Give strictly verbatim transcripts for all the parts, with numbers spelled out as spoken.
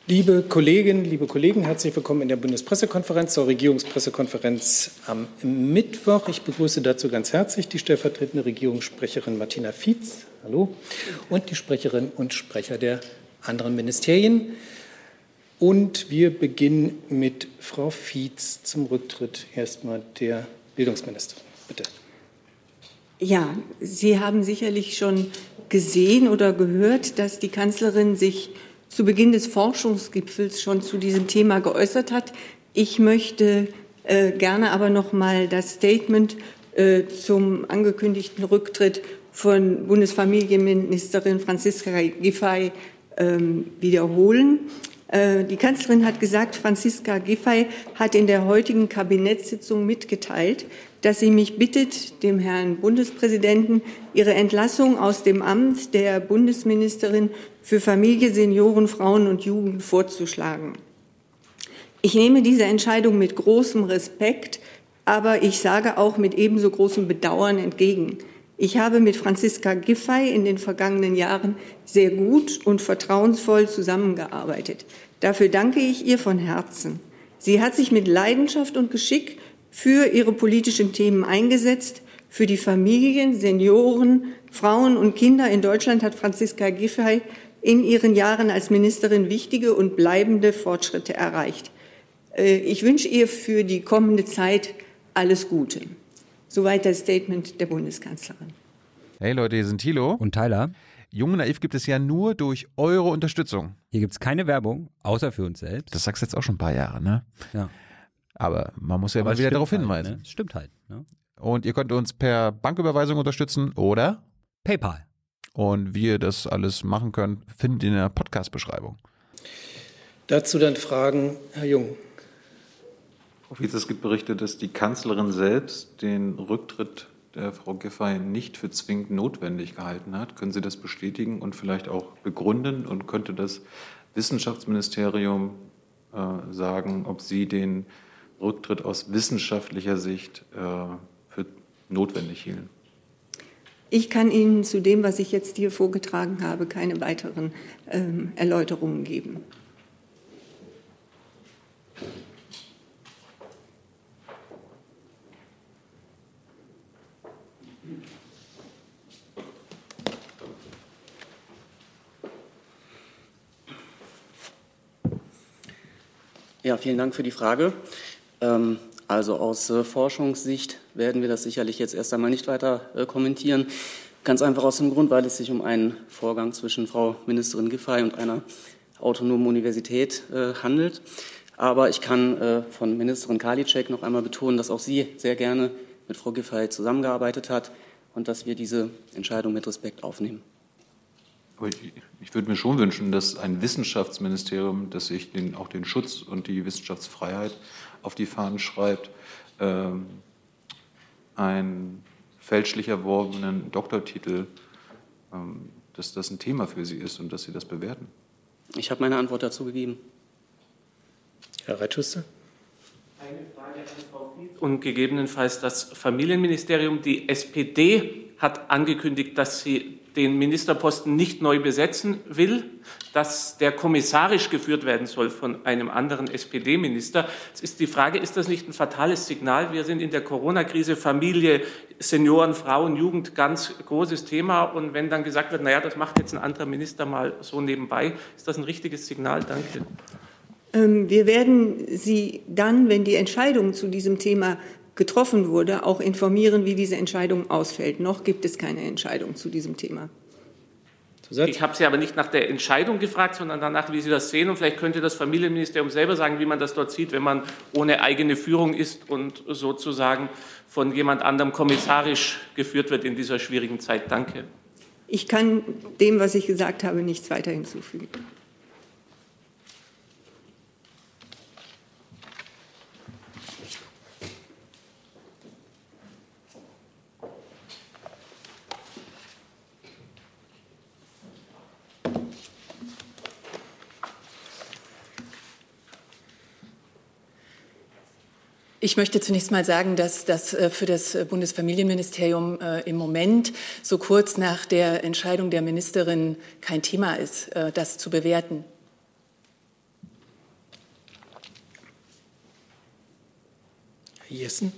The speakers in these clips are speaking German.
Liebe Kolleginnen, liebe Kollegen, herzlich willkommen in der Bundespressekonferenz zur Regierungspressekonferenz am Mittwoch. Ich begrüße dazu ganz herzlich die stellvertretende Regierungssprecherin Martina Fietz, hallo, und die Sprecherinnen und Sprecher der anderen Ministerien. Und wir beginnen mit Frau Fietz zum Rücktritt erstmal der Bildungsministerin. Bitte. Ja, Sie haben sicherlich schon gesehen oder gehört, dass die Kanzlerin sich zu Beginn des Forschungsgipfels schon zu diesem Thema geäußert hat. Ich möchte äh, gerne aber noch mal das Statement äh, zum angekündigten Rücktritt von Bundesfamilienministerin Franziska Giffey äh, wiederholen. Äh, die Kanzlerin hat gesagt, Franziska Giffey hat in der heutigen Kabinettssitzung mitgeteilt, dass sie mich bittet, dem Herrn Bundespräsidenten ihre Entlassung aus dem Amt der Bundesministerin für Familie, Senioren, Frauen und Jugend vorzuschlagen. Ich nehme diese Entscheidung mit großem Respekt, aber ich sage auch mit ebenso großem Bedauern entgegen. Ich habe mit Franziska Giffey in den vergangenen Jahren sehr gut und vertrauensvoll zusammengearbeitet. Dafür danke ich ihr von Herzen. Sie hat sich mit Leidenschaft und Geschick für ihre politischen Themen eingesetzt. Für die Familien, Senioren, Frauen und Kinder in Deutschland hat Franziska Giffey in ihren Jahren als Ministerin wichtige und bleibende Fortschritte erreicht. Ich wünsche ihr für die kommende Zeit alles Gute. Soweit das Statement der Bundeskanzlerin. Hey Leute, hier sind Thilo und Tyler. Jung und Naiv gibt es ja nur durch eure Unterstützung. Hier gibt es keine Werbung, außer für uns selbst. Das sagst du jetzt auch schon ein paar Jahre, ne? Ja. Aber man muss ja Aber mal wieder darauf halt, hinweisen. Ne? Stimmt halt. Ne? Und ihr könnt uns per Banküberweisung unterstützen oder PayPal. Und wie ihr das alles machen könnt, findet ihr in der Podcast-Beschreibung. Dazu dann Fragen, Herr Jung. Frau Fietz, es gibt Berichte, dass die Kanzlerin selbst den Rücktritt der Frau Giffey nicht für zwingend notwendig gehalten hat. Können Sie das bestätigen und vielleicht auch begründen? Und könnte das Wissenschaftsministerium äh, sagen, ob Sie den Rücktritt aus wissenschaftlicher Sicht äh, für notwendig hielten? Ich kann Ihnen zu dem, was ich jetzt hier vorgetragen habe, keine weiteren ähm, Erläuterungen geben. Ja, vielen Dank für die Frage. Ähm, also aus äh, Forschungssicht werden wir das sicherlich jetzt erst einmal nicht weiter äh, kommentieren. Ganz einfach aus dem Grund, weil es sich um einen Vorgang zwischen Frau Ministerin Giffey und einer autonomen Universität äh, handelt. Aber ich kann äh, von Ministerin Karliczek noch einmal betonen, dass auch sie sehr gerne mit Frau Giffey zusammengearbeitet hat und dass wir diese Entscheidung mit Respekt aufnehmen. Aber ich, ich würde mir schon wünschen, dass ein Wissenschaftsministerium, das sich den, auch den Schutz und die Wissenschaftsfreiheit auf die Fahnen schreibt, ähm, einen fälschlich erworbenen Doktortitel, ähm, dass das ein Thema für Sie ist und dass Sie das bewerten. Ich habe meine Antwort dazu gegeben. Herr Reitschuster. Eine Frage an Frau Fietz. Und gegebenenfalls das Familienministerium. Die S P D hat angekündigt, dass sie den Ministerposten nicht neu besetzen will, dass der kommissarisch geführt werden soll von einem anderen S P D-Minister. Jetzt ist die Frage, ist das nicht ein fatales Signal? Wir sind in der Corona-Krise, Familie, Senioren, Frauen, Jugend, ganz großes Thema. Und wenn dann gesagt wird, naja, das macht jetzt ein anderer Minister mal so nebenbei, ist das ein richtiges Signal? Danke. Wir werden Sie dann, wenn die Entscheidung zu diesem Thema getroffen wurde, auch informieren, wie diese Entscheidung ausfällt. Noch gibt es keine Entscheidung zu diesem Thema. Ich habe Sie aber nicht nach der Entscheidung gefragt, sondern danach, wie Sie das sehen. Und vielleicht könnte das Familienministerium selber sagen, wie man das dort sieht, wenn man ohne eigene Führung ist und sozusagen von jemand anderem kommissarisch geführt wird in dieser schwierigen Zeit. Danke. Ich kann dem, was ich gesagt habe, nichts weiter hinzufügen. Ich möchte zunächst mal sagen, dass das für das Bundesfamilienministerium im Moment so kurz nach der Entscheidung der Ministerin kein Thema ist, das zu bewerten. Herr Jessen?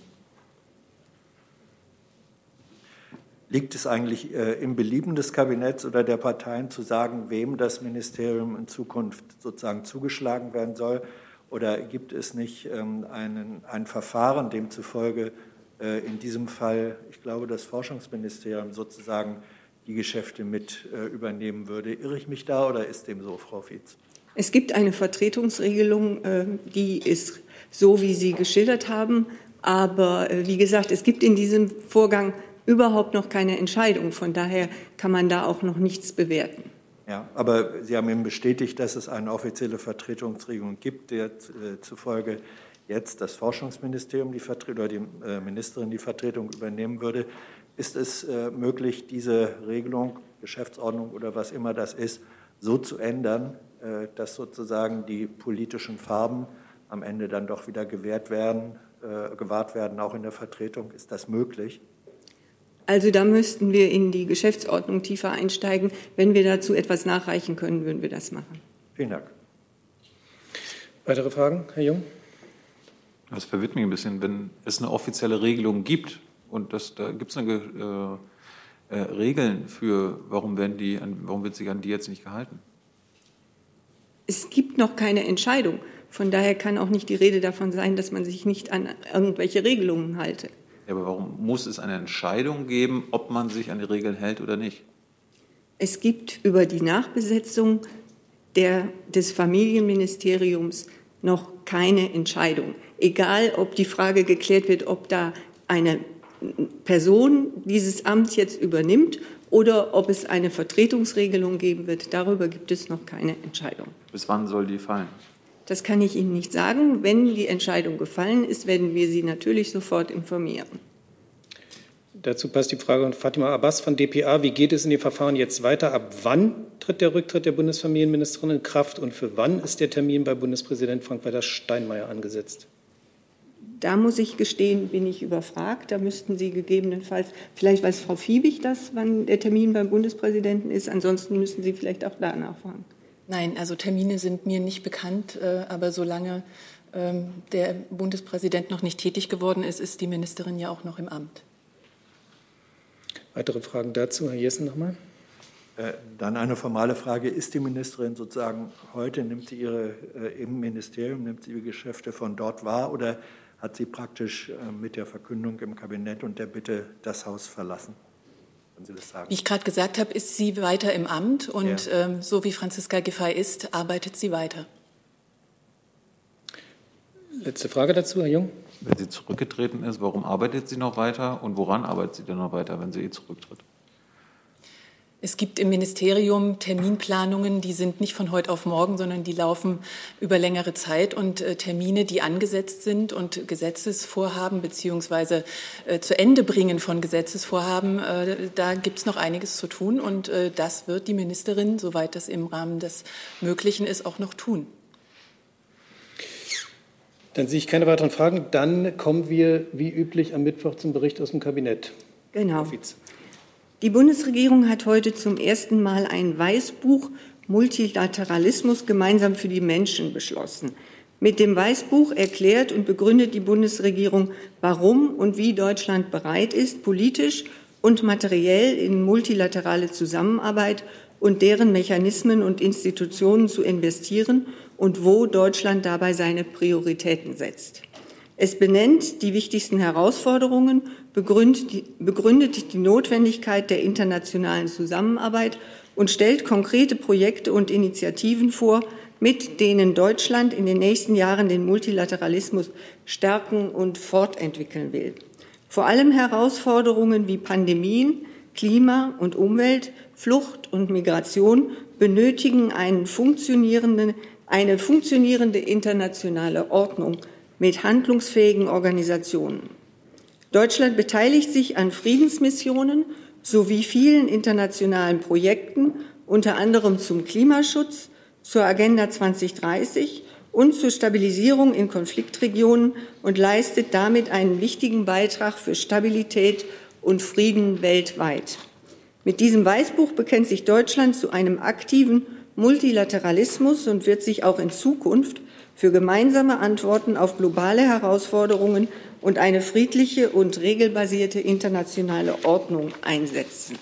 Liegt es eigentlich äh, im Belieben des Kabinetts oder der Parteien zu sagen, wem das Ministerium in Zukunft sozusagen zugeschlagen werden soll? Oder gibt es nicht ähm, einen, ein Verfahren, demzufolge äh, in diesem Fall, ich glaube, das Forschungsministerium sozusagen die Geschäfte mit äh, übernehmen würde? Irre ich mich da oder ist dem so, Frau Fietz? Es gibt eine Vertretungsregelung, äh, die ist so, wie Sie geschildert haben. Aber äh, wie gesagt, es gibt in diesem Vorgang überhaupt noch keine Entscheidung. Von daher kann man da auch noch nichts bewerten. Ja, aber Sie haben eben bestätigt, dass es eine offizielle Vertretungsregelung gibt, der äh, zufolge jetzt das Forschungsministerium die Vertre- oder die äh, Ministerin die Vertretung übernehmen würde. Ist es äh, möglich, diese Regelung, Geschäftsordnung oder was immer das ist, so zu ändern, äh, dass sozusagen die politischen Farben am Ende dann doch wieder gewährt werden, äh, gewahrt werden, auch in der Vertretung? Ist das möglich? Also da müssten wir in die Geschäftsordnung tiefer einsteigen. Wenn wir dazu etwas nachreichen können, würden wir das machen. Vielen Dank. Weitere Fragen, Herr Jung? Das verwirrt mich ein bisschen, wenn es eine offizielle Regelung gibt und das, da gibt es eine äh, äh, Regeln für, warum werden die, warum wird sich an die jetzt nicht gehalten? Es gibt noch keine Entscheidung. Von daher kann auch nicht die Rede davon sein, dass man sich nicht an irgendwelche Regelungen halte. Ja, aber warum muss es eine Entscheidung geben, ob man sich an die Regeln hält oder nicht? Es gibt über die Nachbesetzung der, des Familienministeriums noch keine Entscheidung. Egal, ob die Frage geklärt wird, ob da eine Person dieses Amt jetzt übernimmt oder ob es eine Vertretungsregelung geben wird. Darüber gibt es noch keine Entscheidung. Bis wann soll die fallen? Das kann ich Ihnen nicht sagen. Wenn die Entscheidung gefallen ist, werden wir Sie natürlich sofort informieren. Dazu passt die Frage von Fatima Abbas von D P A. Wie geht es in dem Verfahren jetzt weiter? Ab wann tritt der Rücktritt der Bundesfamilienministerin in Kraft und für wann ist der Termin bei Bundespräsident Frank-Walter Steinmeier angesetzt? Da muss ich gestehen, bin ich überfragt. Da müssten Sie gegebenenfalls, vielleicht weiß Frau Fiebig das, wann der Termin beim Bundespräsidenten ist. Ansonsten müssen Sie vielleicht auch da nachfragen. Nein, also Termine sind mir nicht bekannt, aber solange der Bundespräsident noch nicht tätig geworden ist, ist die Ministerin ja auch noch im Amt. Weitere Fragen dazu? Herr Jessen nochmal. Dann eine formale Frage. Ist die Ministerin sozusagen heute, nimmt sie ihre im Ministerium, nimmt sie ihre Geschäfte von dort wahr oder hat sie praktisch mit der Verkündung im Kabinett und der Bitte das Haus verlassen? Sie das sagen? Wie ich gerade gesagt habe, ist sie weiter im Amt und ja. ähm, so wie Franziska Giffey ist, arbeitet sie weiter. Letzte Frage dazu, Herr Jung. Wenn sie zurückgetreten ist, warum arbeitet sie noch weiter und woran arbeitet sie denn noch weiter, wenn sie eh zurücktritt? Es gibt im Ministerium Terminplanungen, die sind nicht von heute auf morgen, sondern die laufen über längere Zeit und äh, Termine, die angesetzt sind und Gesetzesvorhaben beziehungsweise äh, zu Ende bringen von Gesetzesvorhaben, äh, da gibt es noch einiges zu tun und äh, das wird die Ministerin, soweit das im Rahmen des Möglichen ist, auch noch tun. Dann sehe ich keine weiteren Fragen. Dann kommen wir wie üblich am Mittwoch zum Bericht aus dem Kabinett. Genau. Die Bundesregierung hat heute zum ersten Mal ein Weißbuch Multilateralismus gemeinsam für die Menschen beschlossen. Mit dem Weißbuch erklärt und begründet die Bundesregierung, warum und wie Deutschland bereit ist, politisch und materiell in multilaterale Zusammenarbeit und deren Mechanismen und Institutionen zu investieren und wo Deutschland dabei seine Prioritäten setzt. Es benennt die wichtigsten Herausforderungen, begründet die Notwendigkeit der internationalen Zusammenarbeit und stellt konkrete Projekte und Initiativen vor, mit denen Deutschland in den nächsten Jahren den Multilateralismus stärken und fortentwickeln will. Vor allem Herausforderungen wie Pandemien, Klima und Umwelt, Flucht und Migration benötigen einen funktionierenden, eine funktionierende internationale Ordnung mit handlungsfähigen Organisationen. Deutschland beteiligt sich an Friedensmissionen sowie vielen internationalen Projekten, unter anderem zum Klimaschutz, zur Agenda zweitausenddreißig und zur Stabilisierung in Konfliktregionen und leistet damit einen wichtigen Beitrag für Stabilität und Frieden weltweit. Mit diesem Weißbuch bekennt sich Deutschland zu einem aktiven Multilateralismus und wird sich auch in Zukunft für gemeinsame Antworten auf globale Herausforderungen und eine friedliche und regelbasierte internationale Ordnung einsetzen.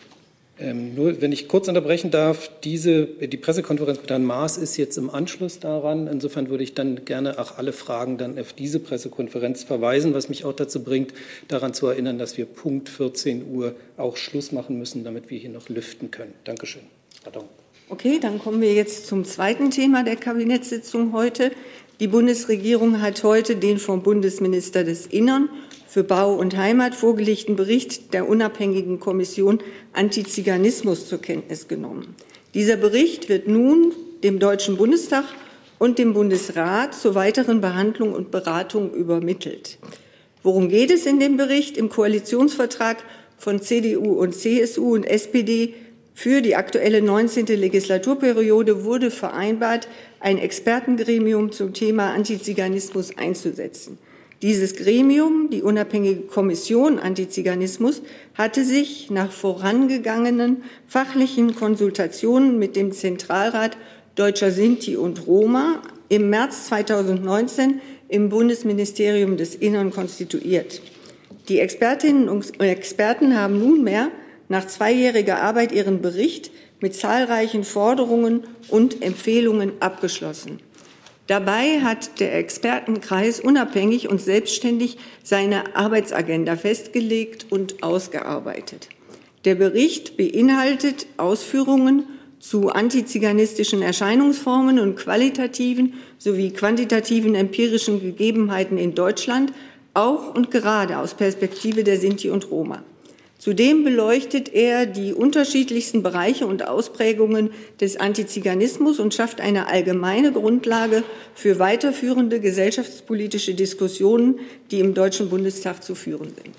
Ähm, nur, wenn ich kurz unterbrechen darf, diese, die Pressekonferenz mit Herrn Maas ist jetzt im Anschluss daran. Insofern würde ich dann gerne auch alle Fragen dann auf diese Pressekonferenz verweisen, was mich auch dazu bringt, daran zu erinnern, dass wir Punkt vierzehn Uhr auch Schluss machen müssen, damit wir hier noch lüften können. Dankeschön. Pardon. Okay, dann kommen wir jetzt zum zweiten Thema der Kabinettssitzung heute. Die Bundesregierung hat heute den vom Bundesminister des Innern für Bau und Heimat vorgelegten Bericht der unabhängigen Kommission Antiziganismus zur Kenntnis genommen. Dieser Bericht wird nun dem Deutschen Bundestag und dem Bundesrat zur weiteren Behandlung und Beratung übermittelt. Worum geht es in dem Bericht? Im Koalitionsvertrag von C D U und C S U und S P D für die aktuelle neunzehnte Legislaturperiode wurde vereinbart, ein Expertengremium zum Thema Antiziganismus einzusetzen. Dieses Gremium, die unabhängige Kommission Antiziganismus, hatte sich nach vorangegangenen fachlichen Konsultationen mit dem Zentralrat Deutscher Sinti und Roma im März zweitausendneunzehn im Bundesministerium des Innern konstituiert. Die Expertinnen und Experten haben nunmehr nach zweijähriger Arbeit ihren Bericht mit zahlreichen Forderungen und Empfehlungen abgeschlossen. Dabei hat der Expertenkreis unabhängig und selbstständig seine Arbeitsagenda festgelegt und ausgearbeitet. Der Bericht beinhaltet Ausführungen zu antiziganistischen Erscheinungsformen und qualitativen sowie quantitativen empirischen Gegebenheiten in Deutschland, auch und gerade aus Perspektive der Sinti und Roma. Zudem beleuchtet er die unterschiedlichsten Bereiche und Ausprägungen des Antiziganismus und schafft eine allgemeine Grundlage für weiterführende gesellschaftspolitische Diskussionen, die im Deutschen Bundestag zu führen sind.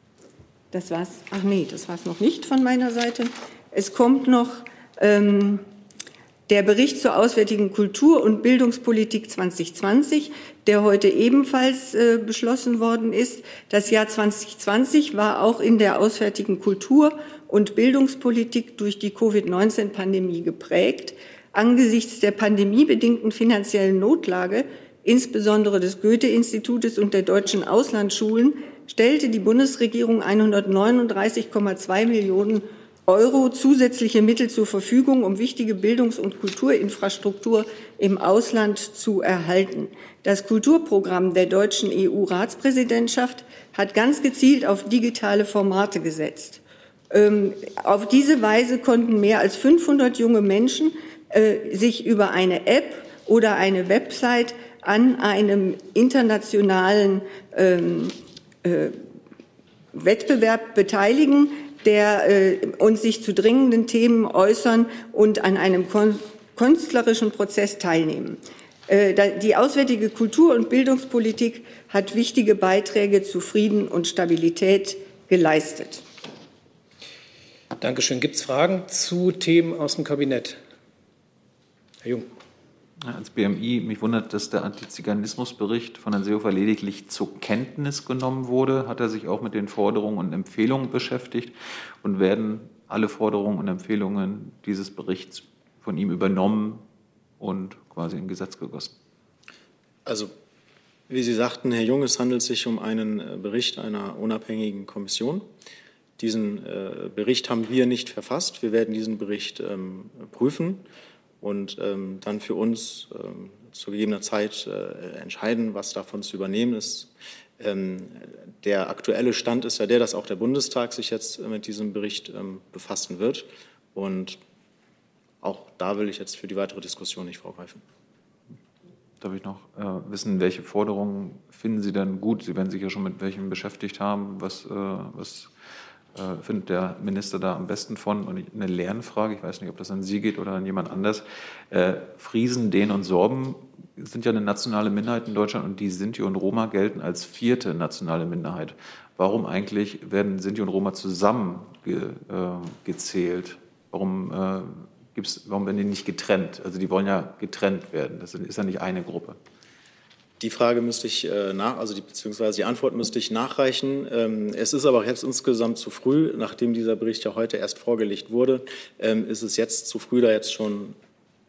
Das war's. Ach nee, das war's noch nicht von meiner Seite. Es kommt noch ähm, der Bericht zur auswärtigen Kultur- und Bildungspolitik zwanzig zwanzig, der heute ebenfalls äh, beschlossen worden ist. Das Jahr zwanzig zwanzig war auch in der auswärtigen Kultur- und Bildungspolitik durch die Covid neunzehn Pandemie geprägt. Angesichts der pandemiebedingten finanziellen Notlage, insbesondere des Goethe-Institutes und der deutschen Auslandsschulen, stellte die Bundesregierung hundertneununddreißig Komma zwei Millionen Euro zusätzliche Mittel zur Verfügung, um wichtige Bildungs- und Kulturinfrastruktur im Ausland zu erhalten. Das Kulturprogramm der deutschen E U-Ratspräsidentschaft hat ganz gezielt auf digitale Formate gesetzt. Ähm, auf diese Weise konnten mehr als fünfhundert junge Menschen äh, sich über eine App oder eine Website an einem internationalen ähm, äh, Wettbewerb beteiligen, der äh, uns sich zu dringenden Themen äußern und an einem kon- künstlerischen Prozess teilnehmen. Äh, die auswärtige Kultur- und Bildungspolitik hat wichtige Beiträge zu Frieden und Stabilität geleistet. Dankeschön. Gibt es Fragen zu Themen aus dem Kabinett? Herr Jung. Als B M I, mich wundert, dass der Antiziganismusbericht von Herrn Seehofer lediglich zur Kenntnis genommen wurde. Hat er sich auch mit den Forderungen und Empfehlungen beschäftigt? Und werden alle Forderungen und Empfehlungen dieses Berichts von ihm übernommen und quasi in Gesetz gegossen? Also, wie Sie sagten, Herr Jung, es handelt sich um einen Bericht einer unabhängigen Kommission. Diesen äh, Bericht haben wir nicht verfasst. Wir werden diesen Bericht ähm, prüfen und ähm, dann für uns ähm, zu gegebener Zeit äh, entscheiden, was davon zu übernehmen ist. Ähm, der aktuelle Stand ist ja der, dass auch der Bundestag sich jetzt mit diesem Bericht ähm, befassen wird. Und auch da will ich jetzt für die weitere Diskussion nicht vorgreifen. Darf ich noch äh, wissen, welche Forderungen finden Sie denn gut? Sie werden sich ja schon mit welchen beschäftigt haben. Was, äh, was äh, findet der Minister da am besten von? Und eine Lernfrage, ich weiß nicht, ob das an Sie geht oder an jemand anders. Äh, Friesen, Dänen und Sorben sind ja eine nationale Minderheit in Deutschland und die Sinti und Roma gelten als vierte nationale Minderheit. Warum eigentlich werden Sinti und Roma zusammen ge, äh, gezählt? Warum, äh, gibt's, warum werden die nicht getrennt? Also die wollen ja getrennt werden. Das ist ja nicht eine Gruppe. Die Frage müsste ich äh, nach, also die, beziehungsweise die Antwort müsste ich nachreichen. Ähm, es ist aber jetzt insgesamt zu früh, nachdem dieser Bericht ja heute erst vorgelegt wurde, ähm, ist es jetzt zu früh, da jetzt schon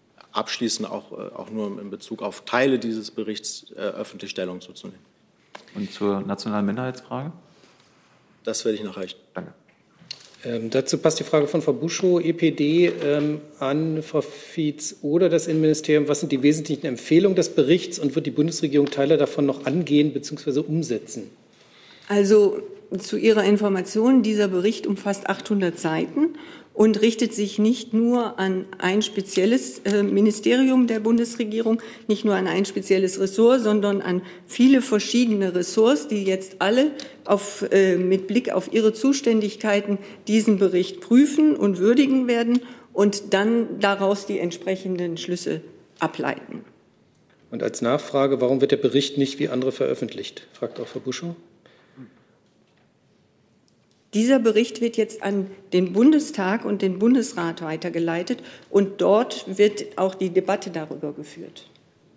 abschließend auch, äh, auch nur in Bezug auf Teile dieses Berichts äh, öffentlich Stellung zuzunehmen. Und zur nationalen Minderheitsfrage? Das werde ich nachreichen. Danke. Ähm, dazu passt die Frage von Frau Buschow, E P D, ähm, an Frau Fietz oder das Innenministerium. Was sind die wesentlichen Empfehlungen des Berichts und wird die Bundesregierung Teile davon noch angehen bzw. umsetzen? Also zu Ihrer Information, dieser Bericht umfasst achthundert Seiten und richtet sich nicht nur an ein spezielles äh, Ministerium der Bundesregierung, nicht nur an ein spezielles Ressort, sondern an viele verschiedene Ressorts, die jetzt alle auf, äh, mit Blick auf ihre Zuständigkeiten diesen Bericht prüfen und würdigen werden und dann daraus die entsprechenden Schlüsse ableiten. Und als Nachfrage, warum wird der Bericht nicht wie andere veröffentlicht? Fragt auch Frau Buschow. Dieser Bericht wird jetzt an den Bundestag und den Bundesrat weitergeleitet und dort wird auch die Debatte darüber geführt.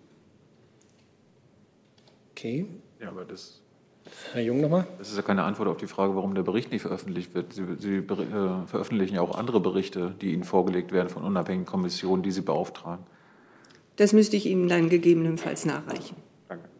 Okay. Ja, aber das, Herr Jung nochmal. Das ist ja keine Antwort auf die Frage, warum der Bericht nicht veröffentlicht wird. Sie, Sie äh, veröffentlichen ja auch andere Berichte, die Ihnen vorgelegt werden von unabhängigen Kommissionen, die Sie beauftragen. Das müsste ich Ihnen dann gegebenenfalls nachreichen. Danke.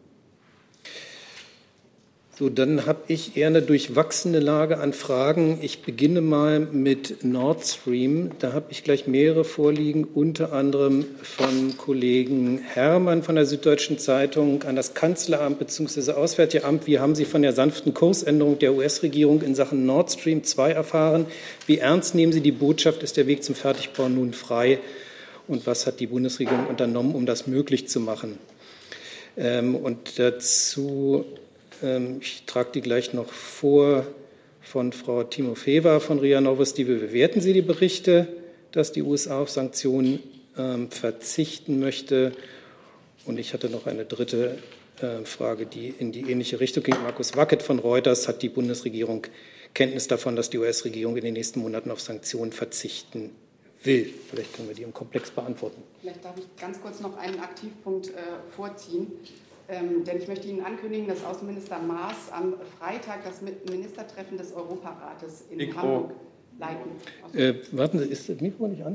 So, dann habe ich eher eine durchwachsene Lage an Fragen. Ich beginne mal mit Nord Stream. Da habe ich gleich mehrere vorliegen, unter anderem von Kollegen Herrmann von der Süddeutschen Zeitung an das Kanzleramt bzw. Auswärtige Amt. Wie haben Sie von der sanften Kursänderung der U S-Regierung in Sachen Nord Stream zwei erfahren? Wie ernst nehmen Sie die Botschaft? Ist der Weg zum Fertigbau nun frei? Und was hat die Bundesregierung unternommen, um das möglich zu machen? Ähm, und dazu... Ich trage die gleich noch vor von Frau Timofeeva von R I A Novosti. Wie bewerten Sie die Berichte, dass die U S A auf Sanktionen ähm, verzichten möchte? Und ich hatte noch eine dritte äh, Frage, die in die ähnliche Richtung ging. Markus Wackett von Reuters: Hat die Bundesregierung Kenntnis davon, dass die U S-Regierung in den nächsten Monaten auf Sanktionen verzichten will? Vielleicht können wir die im Komplex beantworten. Vielleicht darf ich ganz kurz noch einen Aktivpunkt äh, vorziehen. Ähm, denn ich möchte Ihnen ankündigen, dass Außenminister Maas am Freitag das Ministertreffen des Europarates in Mikro. Hamburg leiten. Äh, warten Sie, ist das Mikro nicht an?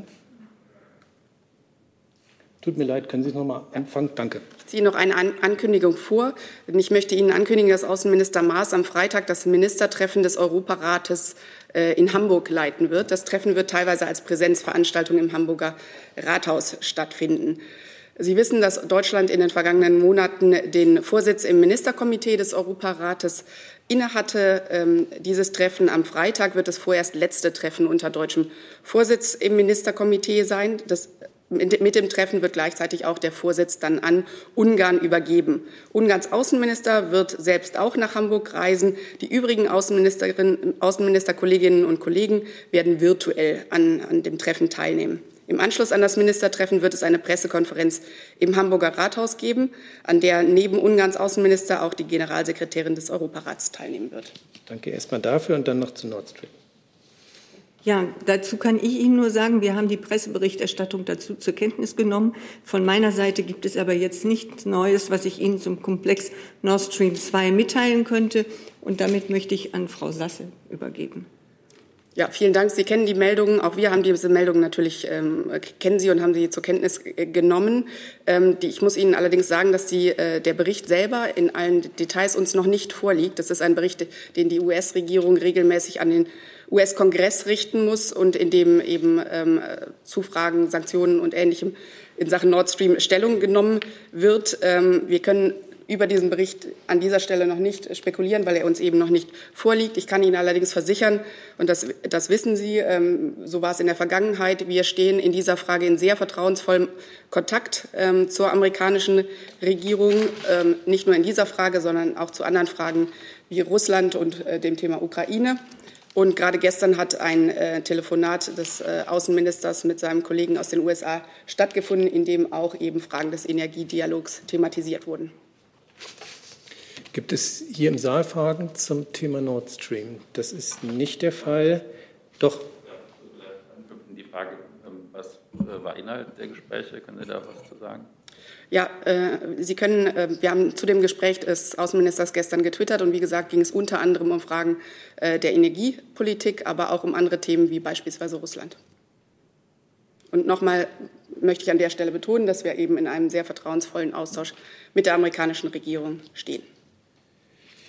Tut mir leid, können Sie es noch mal anfangen? Danke. Ich ziehe noch eine An- Ankündigung vor. Denn ich möchte Ihnen ankündigen, dass Außenminister Maas am Freitag das Ministertreffen des Europarates äh, in Hamburg leiten wird. Das Treffen wird teilweise als Präsenzveranstaltung im Hamburger Rathaus stattfinden. Sie wissen, dass Deutschland in den vergangenen Monaten den Vorsitz im Ministerkomitee des Europarates innehatte. Ähm, dieses Treffen am Freitag wird das vorerst letzte Treffen unter deutschem Vorsitz im Ministerkomitee sein. Das, mit, mit dem Treffen wird gleichzeitig auch der Vorsitz dann an Ungarn übergeben. Ungarns Außenminister wird selbst auch nach Hamburg reisen. Die übrigen Außenministerinnen, Außenministerkolleginnen und Kollegen werden virtuell an, an dem Treffen teilnehmen. Im Anschluss an das Ministertreffen wird es eine Pressekonferenz im Hamburger Rathaus geben, an der neben Ungarns Außenminister auch die Generalsekretärin des Europarats teilnehmen wird. Danke erstmal dafür und dann noch zu Nord Stream. Ja, dazu kann ich Ihnen nur sagen, wir haben die Presseberichterstattung dazu zur Kenntnis genommen. Von meiner Seite gibt es aber jetzt nichts Neues, was ich Ihnen zum Komplex Nord Stream zwei mitteilen könnte. Und damit möchte ich an Frau Sasse übergeben. Ja, vielen Dank. Sie kennen die Meldungen. Auch wir haben diese Meldungen natürlich, ähm, kennen sie und haben sie zur Kenntnis äh, genommen. Ähm, die, ich muss Ihnen allerdings sagen, dass die, äh, der Bericht selber in allen Details uns noch nicht vorliegt. Das ist ein Bericht, den die U S-Regierung regelmäßig an den U S-Kongress richten muss und in dem eben ähm, zu Fragen, Sanktionen und Ähnlichem in Sachen Nord Stream Stellung genommen wird. Ähm, wir können über diesen Bericht an dieser Stelle noch nicht spekulieren, weil er uns eben noch nicht vorliegt. Ich kann Ihnen allerdings versichern, und das, das wissen Sie, ähm, so war es in der Vergangenheit, wir stehen in dieser Frage in sehr vertrauensvollem Kontakt ähm, zur amerikanischen Regierung, ähm, nicht nur in dieser Frage, sondern auch zu anderen Fragen wie Russland und äh, dem Thema Ukraine. Und gerade gestern hat ein äh, Telefonat des äh, Außenministers mit seinem Kollegen aus den U S A stattgefunden, in dem auch eben Fragen des Energiedialogs thematisiert wurden. Gibt es hier im Saal Fragen zum Thema Nord Stream? Das ist nicht der Fall. Doch. Die Frage, was war Inhalt der Gespräche? Können Sie da was zu sagen? Ja, äh, Sie können, äh, wir haben zu dem Gespräch des Außenministers gestern getwittert und wie gesagt ging es unter anderem um Fragen äh, der Energiepolitik, aber auch um andere Themen wie beispielsweise Russland. Und nochmal möchte ich an der Stelle betonen, dass wir eben in einem sehr vertrauensvollen Austausch mit der amerikanischen Regierung stehen.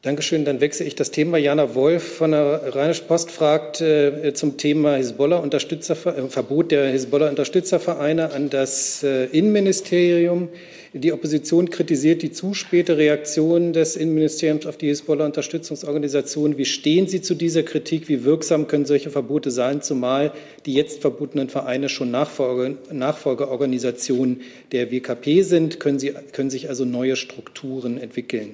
Dankeschön. Dann wechsle ich das Thema. Jana Wolf von der Rheinischen Post fragt äh, zum Thema Hisbollah-Unterstützer, äh, Verbot der Hisbollah-Unterstützervereine an das äh, Innenministerium. Die Opposition kritisiert die zu späte Reaktion des Innenministeriums auf die Hisbollah-Unterstützungsorganisation. Wie stehen Sie zu dieser Kritik? Wie wirksam können solche Verbote sein, zumal die jetzt verbotenen Vereine schon Nachfolge, Nachfolgeorganisationen der W K P sind? Können, Sie, können sich also neue Strukturen entwickeln?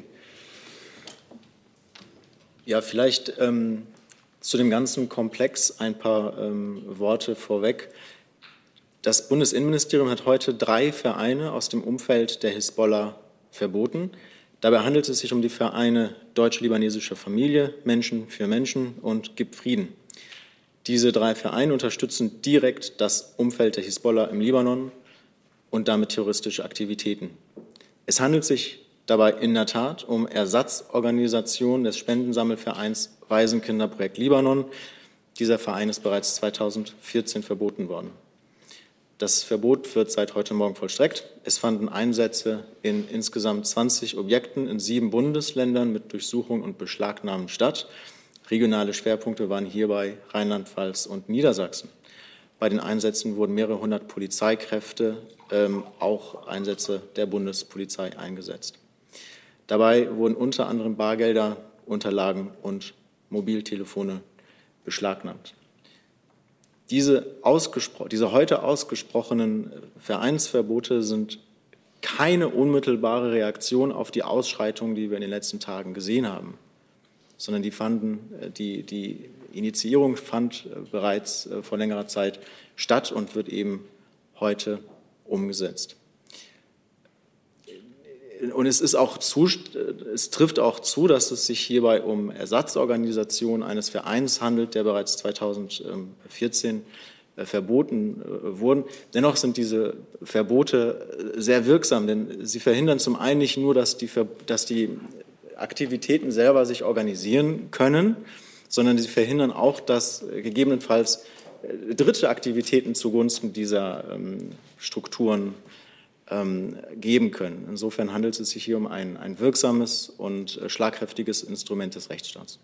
Ja, vielleicht ähm, zu dem ganzen Komplex ein paar ähm, Worte vorweg. Das Bundesinnenministerium hat heute drei Vereine aus dem Umfeld der Hisbollah verboten. Dabei handelt es sich um die Vereine Deutsch-Libanesische Familie, Menschen für Menschen und Gib Frieden. Diese drei Vereine unterstützen direkt das Umfeld der Hisbollah im Libanon und damit terroristische Aktivitäten. Es handelt sich dabei in der Tat um Ersatzorganisationen des Spendensammelvereins Waisenkinderprojekt Libanon. Dieser Verein ist bereits zweitausendvierzehn verboten worden. Das Verbot wird seit heute Morgen vollstreckt. Es fanden Einsätze in insgesamt zwanzig Objekten in sieben Bundesländern mit Durchsuchung und Beschlagnahmen statt. Regionale Schwerpunkte waren hierbei Rheinland-Pfalz und Niedersachsen. Bei den Einsätzen wurden mehrere hundert Polizeikräfte, ähm, auch Einsätze der Bundespolizei eingesetzt. Dabei wurden unter anderem Bargelder, Unterlagen und Mobiltelefone beschlagnahmt. Diese, ausgespro- diese heute ausgesprochenen Vereinsverbote sind keine unmittelbare Reaktion auf die Ausschreitungen, die wir in den letzten Tagen gesehen haben, sondern die, fanden, die, die Initiierung fand bereits vor längerer Zeit statt und wird eben heute umgesetzt. Und es ist auch zu, es trifft auch zu, dass es sich hierbei um Ersatzorganisationen eines Vereins handelt, der bereits zweitausendvierzehn verboten wurden. Dennoch sind diese Verbote sehr wirksam, denn sie verhindern zum einen nicht nur, dass die, dass die Aktivitäten selber sich organisieren können, sondern sie verhindern auch, dass gegebenenfalls dritte Aktivitäten zugunsten dieser Strukturen geben können. Insofern handelt es sich hier um ein, ein wirksames und schlagkräftiges Instrument des Rechtsstaats.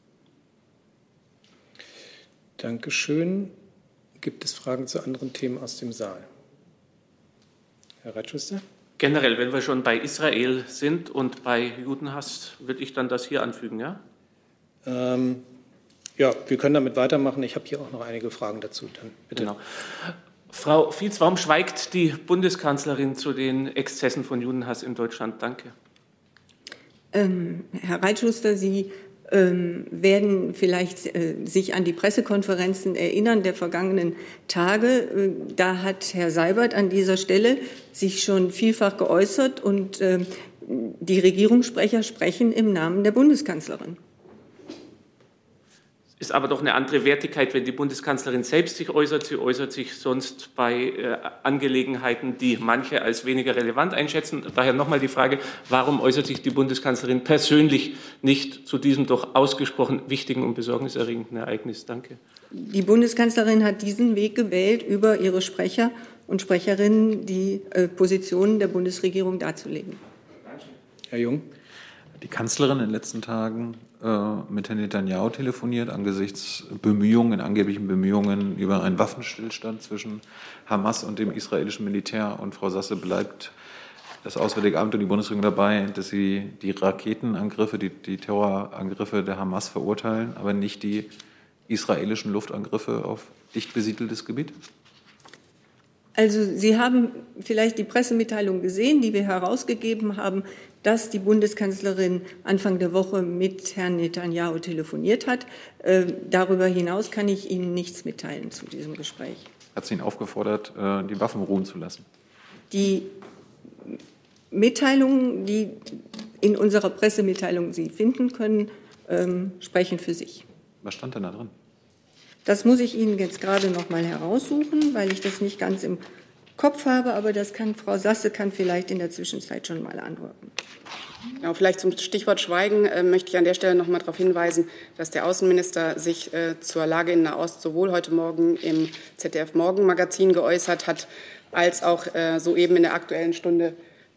Dankeschön. Gibt es Fragen zu anderen Themen aus dem Saal? Herr Reitschuster? Generell, wenn wir schon bei Israel sind und bei Judenhass, würde ich dann das hier anfügen, ja? Ähm, ja, wir können damit weitermachen. Ich habe hier auch noch einige Fragen dazu. Dann bitte. Genau. Frau Fietz, warum schweigt die Bundeskanzlerin zu den Exzessen von Judenhass in Deutschland? Danke. Ähm, Herr Reitschuster, Sie ähm, werden vielleicht äh, sich an die Pressekonferenzen erinnern der vergangenen Tage. Äh, da hat Herr Seibert an dieser Stelle sich schon vielfach geäußert und äh, die Regierungssprecher sprechen im Namen der Bundeskanzlerin. Ist aber doch eine andere Wertigkeit, wenn die Bundeskanzlerin selbst sich äußert. Sie äußert sich sonst bei äh, Angelegenheiten, die manche als weniger relevant einschätzen. Daher nochmal die Frage, warum äußert sich die Bundeskanzlerin persönlich nicht zu diesem doch ausgesprochen wichtigen und besorgniserregenden Ereignis? Danke. Die Bundeskanzlerin hat diesen Weg gewählt, über ihre Sprecher und Sprecherinnen die äh, Positionen der Bundesregierung darzulegen. Herr Jung. Die Kanzlerin in den letzten Tagen äh, mit Herrn Netanyahu telefoniert angesichts Bemühungen, angeblichen Bemühungen über einen Waffenstillstand zwischen Hamas und dem israelischen Militär. Und Frau Sasse, bleibt das Auswärtige Amt und die Bundesregierung dabei, dass sie die Raketenangriffe, die, die Terrorangriffe der Hamas verurteilen, aber nicht die israelischen Luftangriffe auf dicht besiedeltes Gebiet? Also Sie haben vielleicht die Pressemitteilung gesehen, die wir herausgegeben haben, dass die Bundeskanzlerin Anfang der Woche mit Herrn Netanyahu telefoniert hat. Äh, darüber hinaus kann ich Ihnen nichts mitteilen zu diesem Gespräch. Hat sie ihn aufgefordert, äh, die Waffen ruhen zu lassen? Die Mitteilungen, die in unserer Pressemitteilung Sie finden können, ähm, sprechen für sich. Was stand denn da drin? Das muss ich Ihnen jetzt gerade noch mal heraussuchen, weil ich das nicht ganz im Kopf habe, aber das kann Frau Sasse kann vielleicht in der Zwischenzeit schon mal antworten. Genau, vielleicht zum Stichwort Schweigen äh, möchte ich an der Stelle noch mal darauf hinweisen, dass der Außenminister sich äh, zur Lage in Nahost sowohl heute Morgen im Z D F-Morgenmagazin geäußert hat, als auch äh, soeben in der Aktuellen Stunde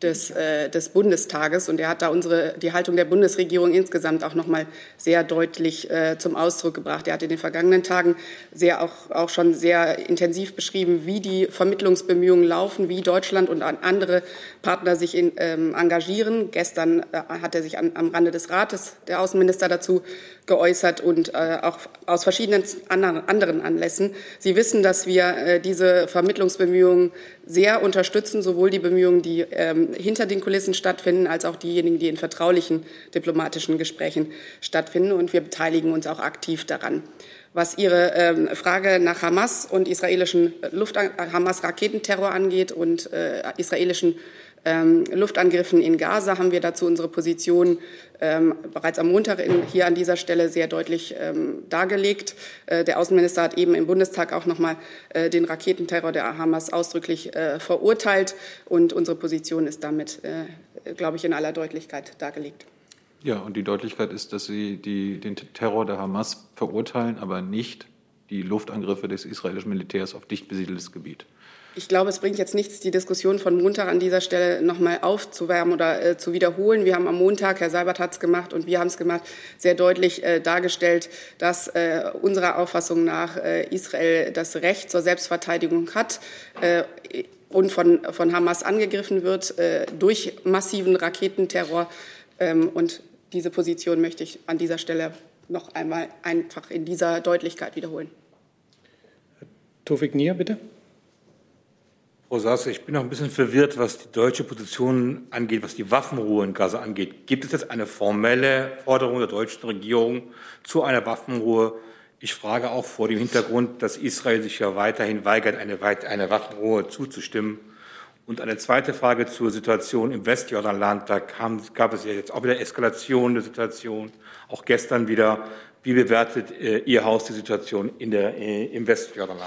des, äh, des Bundestages. Und er hat da unsere, die Haltung der Bundesregierung insgesamt auch noch mal sehr deutlich äh, zum Ausdruck gebracht. Er hat in den vergangenen Tagen sehr auch, auch schon sehr intensiv beschrieben, wie die Vermittlungsbemühungen laufen, wie Deutschland und andere Partner sich in, ähm, engagieren. Gestern äh, hat er sich an, am Rande des Rates, der Außenminister, dazu geäußert und äh, auch aus verschiedenen anderen, anderen Anlässen. Sie wissen, dass wir äh, diese Vermittlungsbemühungen sehr unterstützen, sowohl die Bemühungen, die ähm, hinter den Kulissen stattfinden, als auch diejenigen, die in vertraulichen diplomatischen Gesprächen stattfinden. Und wir beteiligen uns auch aktiv daran. Was Ihre ähm, Frage nach Hamas und israelischen Luft Hamas-Raketenterror angeht und äh, israelischen ähm, Luftangriffen in Gaza, haben wir dazu unsere Position ähm, bereits am Montag in, hier an dieser Stelle sehr deutlich ähm, dargelegt. Äh, der Außenminister hat eben im Bundestag auch noch mal äh, den Raketenterror der Hamas ausdrücklich äh, verurteilt. Und unsere Position ist damit, äh, glaube ich, in aller Deutlichkeit dargelegt. Ja, und die Deutlichkeit ist, dass Sie die, den Terror der Hamas verurteilen, aber nicht die Luftangriffe des israelischen Militärs auf dicht besiedeltes Gebiet. Ich glaube, es bringt jetzt nichts, die Diskussion von Montag an dieser Stelle noch mal aufzuwärmen oder äh, zu wiederholen. Wir haben am Montag, Herr Seibert hat es gemacht und wir haben es gemacht, sehr deutlich äh, dargestellt, dass äh, unserer Auffassung nach äh, Israel das Recht zur Selbstverteidigung hat äh, und von, von Hamas angegriffen wird äh, durch massiven Raketenterror. Ähm, und diese Position möchte ich an dieser Stelle noch einmal einfach in dieser Deutlichkeit wiederholen. Tawfik Nia, bitte. Frau Sasse, ich bin noch ein bisschen verwirrt, was die deutsche Position angeht, was die Waffenruhe in Gaza angeht. Gibt es jetzt eine formelle Forderung der deutschen Regierung zu einer Waffenruhe? Ich frage auch vor dem Hintergrund, dass Israel sich ja weiterhin weigert, eine, eine Waffenruhe zuzustimmen. Und eine zweite Frage zur Situation im Westjordanland. Da kam, gab es ja jetzt auch wieder Eskalation der Situation, auch gestern wieder. Wie bewertet äh, Ihr Haus die Situation in der, äh, im Westjordanland?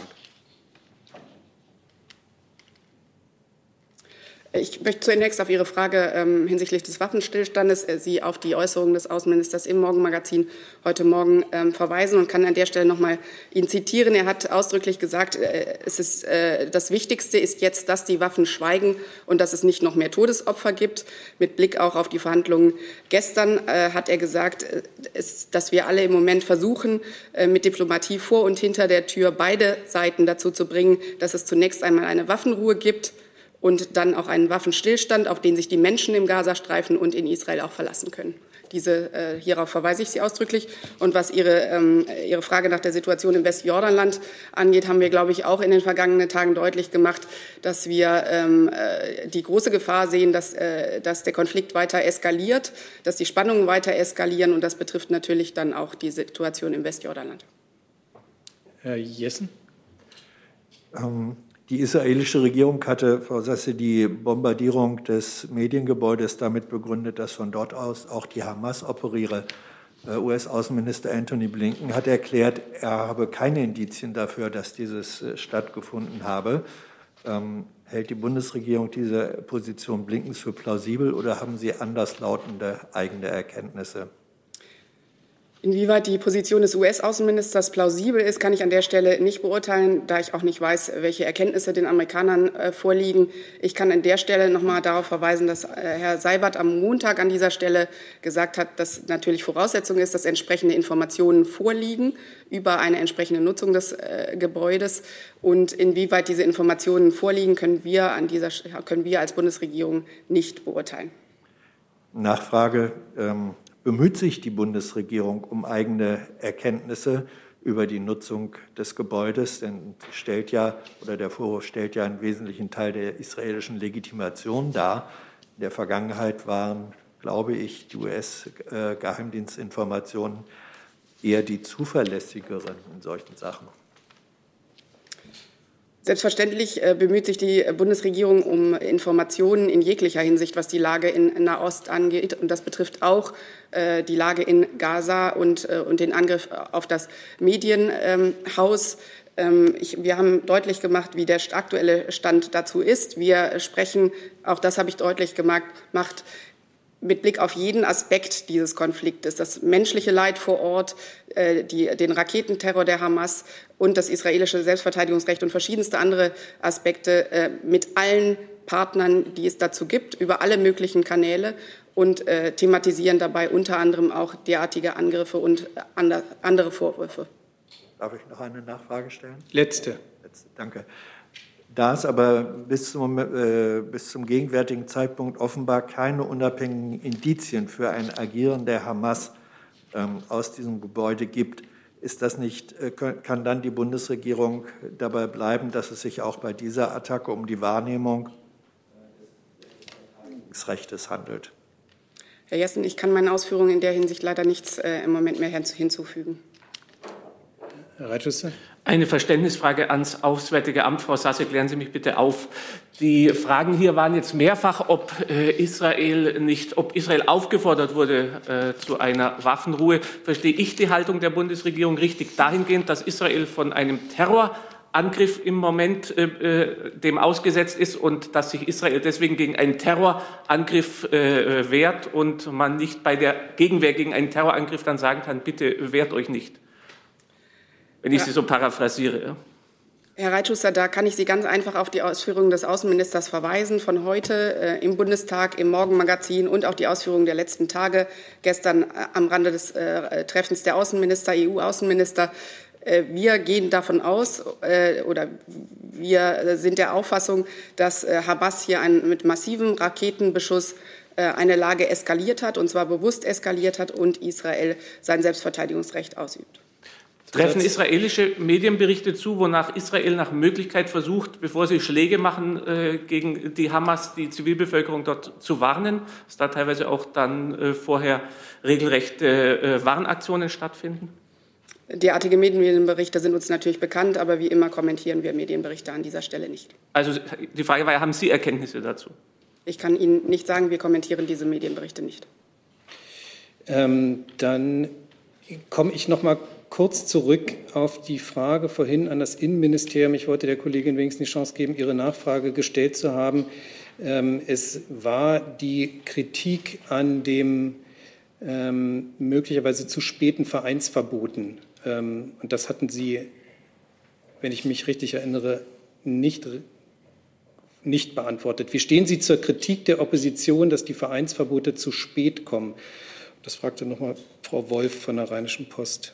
Ich möchte zunächst auf Ihre Frage ähm, hinsichtlich des Waffenstillstandes, äh, Sie auf die Äußerungen des Außenministers im Morgenmagazin heute Morgen ähm, verweisen und kann an der Stelle noch mal ihn zitieren. Er hat ausdrücklich gesagt, äh, es ist, äh, das Wichtigste ist jetzt, dass die Waffen schweigen und dass es nicht noch mehr Todesopfer gibt. Mit Blick auch auf die Verhandlungen gestern äh, hat er gesagt, äh, es, dass wir alle im Moment versuchen, äh, mit Diplomatie vor und hinter der Tür beide Seiten dazu zu bringen, dass es zunächst einmal eine Waffenruhe gibt und dann auch einen Waffenstillstand, auf den sich die Menschen im Gazastreifen und in Israel auch verlassen können. Diese, äh, hierauf verweise ich Sie ausdrücklich. Und was Ihre, ähm, Ihre Frage nach der Situation im Westjordanland angeht, haben wir, glaube ich, auch in den vergangenen Tagen deutlich gemacht, dass wir ähm, äh, die große Gefahr sehen, dass, äh, dass der Konflikt weiter eskaliert, dass die Spannungen weiter eskalieren. Und das betrifft natürlich dann auch die Situation im Westjordanland. Herr Jessen? Ähm Die israelische Regierung hatte, Frau Sasse, die Bombardierung des Mediengebäudes damit begründet, dass von dort aus auch die Hamas operiere. U S-Außenminister Antony Blinken hat erklärt, er habe keine Indizien dafür, dass dieses stattgefunden habe. Ähm, hält die Bundesregierung diese Position Blinkens für plausibel oder haben Sie anderslautende eigene Erkenntnisse? Inwieweit die Position des U S-Außenministers plausibel ist, kann ich an der Stelle nicht beurteilen, da ich auch nicht weiß, welche Erkenntnisse den Amerikanern äh, vorliegen. Ich kann an der Stelle noch mal darauf verweisen, dass äh, Herr Seibert am Montag an dieser Stelle gesagt hat, dass natürlich Voraussetzung ist, dass entsprechende Informationen vorliegen über eine entsprechende Nutzung des äh, Gebäudes. Und inwieweit diese Informationen vorliegen, können wir, an dieser, können wir als Bundesregierung nicht beurteilen. Nachfrage. Ähm Bemüht sich die Bundesregierung um eigene Erkenntnisse über die Nutzung des Gebäudes? Denn stellt ja, oder der Vorwurf stellt ja einen wesentlichen Teil der israelischen Legitimation dar. In der Vergangenheit waren, glaube ich, die U S-Geheimdienstinformationen eher die zuverlässigeren in solchen Sachen. Selbstverständlich äh, bemüht sich die Bundesregierung um Informationen in jeglicher Hinsicht, was die Lage in Nahost angeht. Und das betrifft auch äh, die Lage in Gaza und, äh, und den Angriff auf das Medienhaus. Ähm, ich, wir haben deutlich gemacht, wie der aktuelle Stand dazu ist. Wir sprechen, auch das habe ich deutlich gemacht, macht, mit Blick auf jeden Aspekt dieses Konfliktes, das menschliche Leid vor Ort, äh, die, den Raketenterror der Hamas und das israelische Selbstverteidigungsrecht und verschiedenste andere Aspekte äh, mit allen Partnern, die es dazu gibt, über alle möglichen Kanäle und äh, thematisieren dabei unter anderem auch derartige Angriffe und andre, andere Vorwürfe. Darf ich noch eine Nachfrage stellen? Letzte. Letzte, danke. Da es aber bis zum, äh, bis zum gegenwärtigen Zeitpunkt offenbar keine unabhängigen Indizien für ein Agieren der Hamas ähm, aus diesem Gebäude gibt, ist das nicht, äh, kann dann die Bundesregierung dabei bleiben, dass es sich auch bei dieser Attacke um die Wahrnehmung des Rechtes handelt? Herr Jessen, ich kann meinen Ausführungen in der Hinsicht leider nichts äh, im Moment mehr hinzufügen. Herr Reitschuster? Eine Verständnisfrage ans Auswärtige Amt. Frau Sasse, klären Sie mich bitte auf. Die Fragen hier waren jetzt mehrfach, ob äh, Israel nicht, ob Israel aufgefordert wurde äh, zu einer Waffenruhe. Verstehe ich die Haltung der Bundesregierung richtig dahingehend, dass Israel von einem Terrorangriff im Moment äh, dem ausgesetzt ist und dass sich Israel deswegen gegen einen Terrorangriff äh, wehrt und man nicht bei der Gegenwehr gegen einen Terrorangriff dann sagen kann, bitte wehrt euch nicht? Wenn ich Sie so paraphrasiere. Herr Reitschuster, da kann ich Sie ganz einfach auf die Ausführungen des Außenministers verweisen von heute äh, im Bundestag, im Morgenmagazin und auch die Ausführungen der letzten Tage, gestern äh, am Rande des äh, Treffens der Außenminister, E U-Außenminister. Äh, wir gehen davon aus äh, oder wir sind der Auffassung, dass äh, Hamas hier ein, mit massivem Raketenbeschuss äh, eine Lage eskaliert hat, und zwar bewusst eskaliert hat und Israel sein Selbstverteidigungsrecht ausübt. Treffen israelische Medienberichte zu, wonach Israel nach Möglichkeit versucht, bevor sie Schläge machen äh, gegen die Hamas, die Zivilbevölkerung dort zu warnen, dass da teilweise auch dann äh, vorher regelrechte äh, Warnaktionen stattfinden? Derartige Medienberichte sind uns natürlich bekannt, aber wie immer kommentieren wir Medienberichte an dieser Stelle nicht. Also die Frage war ja, haben Sie Erkenntnisse dazu? Ich kann Ihnen nicht sagen, wir kommentieren diese Medienberichte nicht. Ähm, dann komme ich noch mal kurz zurück auf die Frage vorhin an das Innenministerium. Ich wollte der Kollegin wenigstens die Chance geben, ihre Nachfrage gestellt zu haben. Es war die Kritik an dem ähm, möglicherweise zu späten Vereinsverboten. Ähm, und das hatten Sie, wenn ich mich richtig erinnere, nicht, nicht beantwortet. Wie stehen Sie zur Kritik der Opposition, dass die Vereinsverbote zu spät kommen? Das fragte noch mal Frau Wolf von der Rheinischen Post.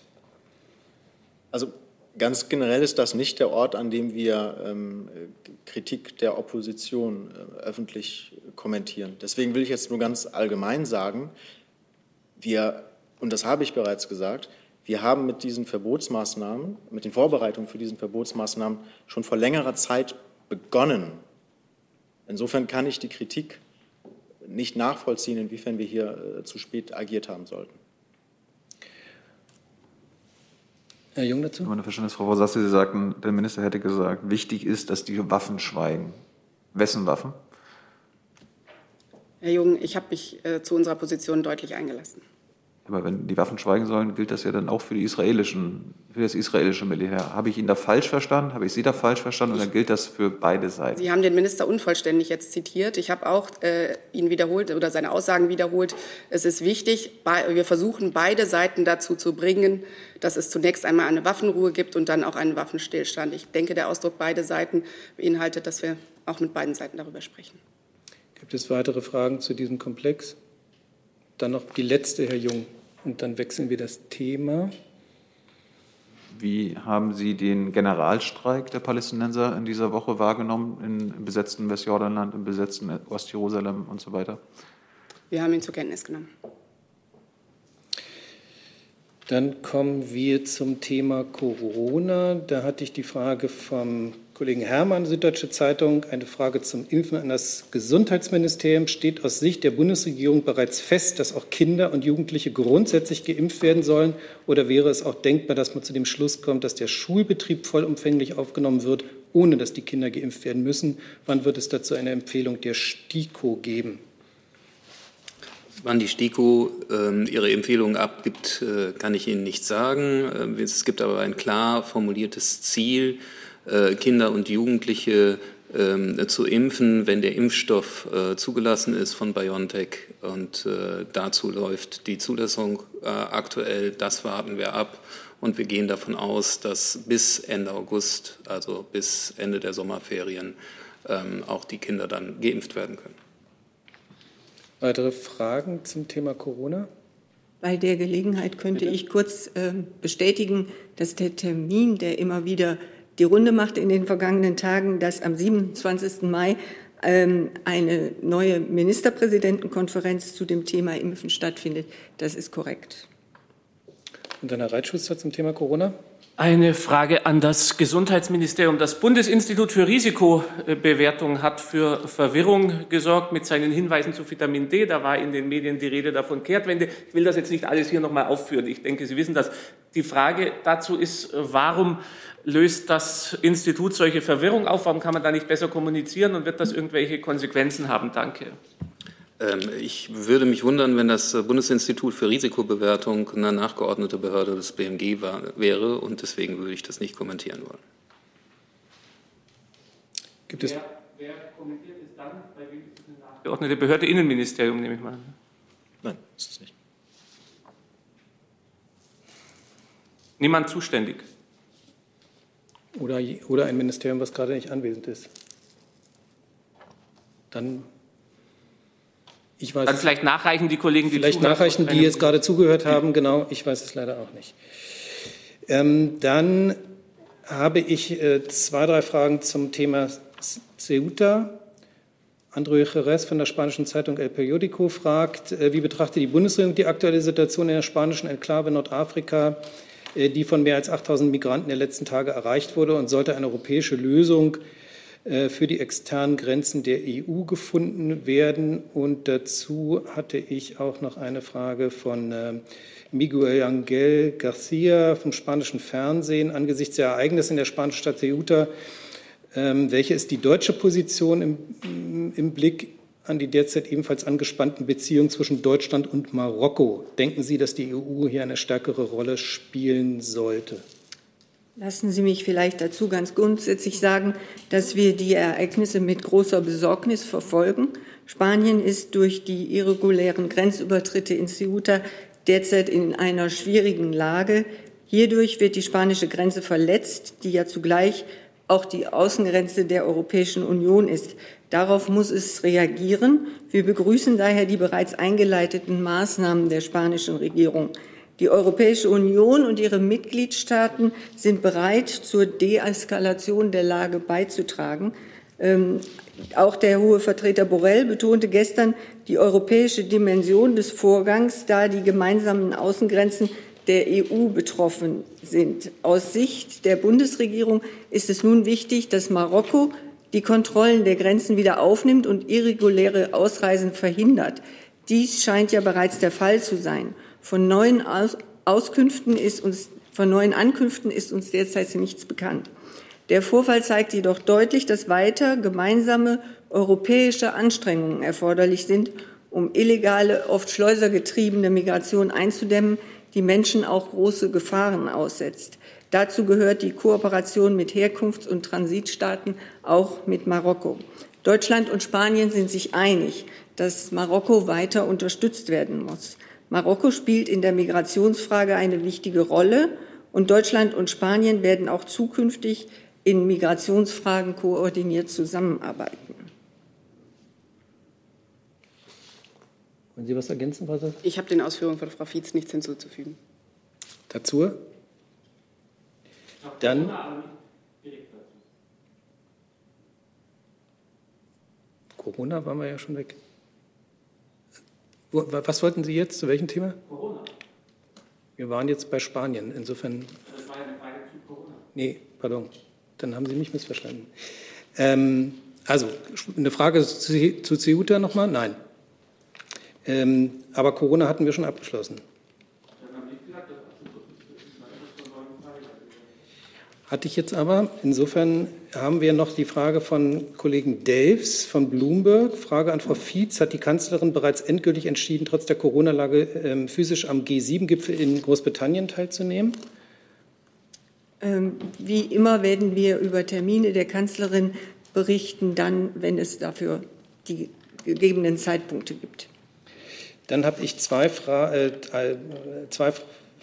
Also ganz generell ist das nicht der Ort, an dem wir ähm, Kritik der Opposition äh, öffentlich kommentieren. Deswegen will ich jetzt nur ganz allgemein sagen, wir, und das habe ich bereits gesagt, wir haben mit diesen Verbotsmaßnahmen, mit den Vorbereitungen für diesen Verbotsmaßnahmen schon vor längerer Zeit begonnen. Insofern kann ich die Kritik nicht nachvollziehen, inwiefern wir hier äh, zu spät agiert haben sollten. Herr Jung dazu? Meine Verständnis, Frau Sasse, Sie sagten, der Minister hätte gesagt, wichtig ist, dass die Waffen schweigen. Wessen Waffen? Herr Jung, ich habe mich äh, zu unserer Position deutlich eingelassen. Aber wenn die Waffen schweigen sollen, gilt das ja dann auch für, die israelischen, für das israelische Militär. Habe ich ihn da falsch verstanden? Habe ich Sie da falsch verstanden? Oder gilt das für beide Seiten? Sie haben den Minister unvollständig jetzt zitiert. Ich habe auch äh, ihn wiederholt oder seine Aussagen wiederholt. Es ist wichtig, wir versuchen beide Seiten dazu zu bringen, dass es zunächst einmal eine Waffenruhe gibt und dann auch einen Waffenstillstand. Ich denke, der Ausdruck beide Seiten beinhaltet, dass wir auch mit beiden Seiten darüber sprechen. Gibt es weitere Fragen zu diesem Komplex? Dann noch die letzte, Herr Jung, und dann wechseln wir das Thema. Wie haben Sie den Generalstreik der Palästinenser in dieser Woche wahrgenommen, im besetzten Westjordanland, im besetzten Ostjerusalem und so weiter? Wir haben ihn zur Kenntnis genommen. Dann kommen wir zum Thema Corona. Da hatte ich die Frage vom Kollegen Herrmann, Süddeutsche Zeitung, eine Frage zum Impfen an das Gesundheitsministerium. Steht aus Sicht der Bundesregierung bereits fest, dass auch Kinder und Jugendliche grundsätzlich geimpft werden sollen? Oder wäre es auch denkbar, dass man zu dem Schluss kommt, dass der Schulbetrieb vollumfänglich aufgenommen wird, ohne dass die Kinder geimpft werden müssen? Wann wird es dazu eine Empfehlung der STIKO geben? Wann die STIKO äh, ihre Empfehlungen abgibt, äh, kann ich Ihnen nicht sagen. Äh, es gibt aber ein klar formuliertes Ziel, äh, Kinder und Jugendliche äh, zu impfen, wenn der Impfstoff äh, zugelassen ist von BioNTech. Und äh, dazu läuft die Zulassung äh, aktuell. Das warten wir ab. Und wir gehen davon aus, dass bis Ende August, also bis Ende der Sommerferien, ähm, auch die Kinder dann geimpft werden können. Weitere Fragen zum Thema Corona? Bei der Gelegenheit könnte ich kurz äh, bestätigen, dass der Termin, der immer wieder die Runde macht in den vergangenen Tagen, dass am siebenundzwanzigsten Mai ähm, eine neue Ministerpräsidentenkonferenz zu dem Thema Impfen stattfindet. Das ist korrekt. Und dann Herr Reitschuster zum Thema Corona? Eine Frage an das Gesundheitsministerium. Das Bundesinstitut für Risikobewertung hat für Verwirrung gesorgt mit seinen Hinweisen zu Vitamin D. Da war in den Medien die Rede davon Kehrtwende. Ich will das jetzt nicht alles hier nochmal aufführen. Ich denke, Sie wissen das. Die Frage dazu ist, warum löst das Institut solche Verwirrung auf? Warum kann man da nicht besser kommunizieren und wird das irgendwelche Konsequenzen haben? Danke. Ich würde mich wundern, wenn das Bundesinstitut für Risikobewertung eine nachgeordnete Behörde des B M G war, wäre, und deswegen würde ich das nicht kommentieren wollen. Gibt es wer, wer kommentiert es dann? Bei wem ist es eine nachgeordnete Behörde? Innenministerium, nehme ich mal an. Nein, ist es nicht. Niemand zuständig? Oder, oder ein Ministerium, was gerade nicht anwesend ist? Dann... Ich weiß, Dann vielleicht nachreichen die Kollegen, die Vielleicht zuhören, nachreichen, die jetzt gerade zugehört haben. Genau, ich weiß es leider auch nicht. Ähm, dann habe ich äh, zwei, drei Fragen zum Thema Ceuta. André Jerez von der spanischen Zeitung El Periódico fragt, äh, wie betrachtet die Bundesregierung die aktuelle Situation in der spanischen Enklave Nordafrika, äh, die von mehr als achttausend Migranten der letzten Tage erreicht wurde, und sollte eine europäische Lösung für die externen Grenzen der E U gefunden werden? Und dazu hatte ich auch noch eine Frage von Miguel Angel García vom spanischen Fernsehen. Angesichts der Ereignisse in der spanischen Stadt Ceuta, welche ist die deutsche Position im, im Blick an die derzeit ebenfalls angespannten Beziehungen zwischen Deutschland und Marokko? Denken Sie, dass die E U hier eine stärkere Rolle spielen sollte? Lassen Sie mich vielleicht dazu ganz grundsätzlich sagen, dass wir die Ereignisse mit großer Besorgnis verfolgen. Spanien ist durch die irregulären Grenzübertritte in Ceuta derzeit in einer schwierigen Lage. Hierdurch wird die spanische Grenze verletzt, die ja zugleich auch die Außengrenze der Europäischen Union ist. Darauf muss es reagieren. Wir begrüßen daher die bereits eingeleiteten Maßnahmen der spanischen Regierung. Die Europäische Union und ihre Mitgliedstaaten sind bereit, zur Deeskalation der Lage beizutragen. Ähm, auch der hohe Vertreter Borrell betonte gestern die europäische Dimension des Vorgangs, da die gemeinsamen Außengrenzen der E U betroffen sind. Aus Sicht der Bundesregierung ist es nun wichtig, dass Marokko die Kontrollen der Grenzen wieder aufnimmt und irreguläre Ausreisen verhindert. Dies scheint ja bereits der Fall zu sein. Von neuen Aus- Auskünften ist uns, von neuen Ankünften ist uns derzeit nichts bekannt. Der Vorfall zeigt jedoch deutlich, dass weiter gemeinsame europäische Anstrengungen erforderlich sind, um illegale, oft schleusergetriebene Migration einzudämmen, die Menschen auch große Gefahren aussetzt. Dazu gehört die Kooperation mit Herkunfts- und Transitstaaten, auch mit Marokko. Deutschland und Spanien sind sich einig, dass Marokko weiter unterstützt werden muss. Marokko spielt in der Migrationsfrage eine wichtige Rolle, und Deutschland und Spanien werden auch zukünftig in Migrationsfragen koordiniert zusammenarbeiten. Wollen Sie was ergänzen, Frau Sass? Ich habe den Ausführungen von Frau Fietz nichts hinzuzufügen. Dazu? Dann Corona waren wir ja schon weg. Was wollten Sie jetzt? Zu welchem Thema? Corona. Wir waren jetzt bei Spanien. Insofern. Das war ja eine Frage zu Corona. Nee, pardon. Dann haben Sie mich missverstanden. Ähm, also, eine Frage zu, zu Ceuta nochmal? Nein. Ähm, aber Corona hatten wir schon abgeschlossen. Hatte ich jetzt aber. Insofern haben wir noch die Frage von Kollegen Delfs von Bloomberg. Frage an Frau Fietz. Hat die Kanzlerin bereits endgültig entschieden, trotz der Corona-Lage ähm, physisch am G sieben Gipfel in Großbritannien teilzunehmen? Ähm, wie immer werden wir über Termine der Kanzlerin berichten, dann, wenn es dafür die gegebenen Zeitpunkte gibt. Dann habe ich zwei, Fra äh, zwei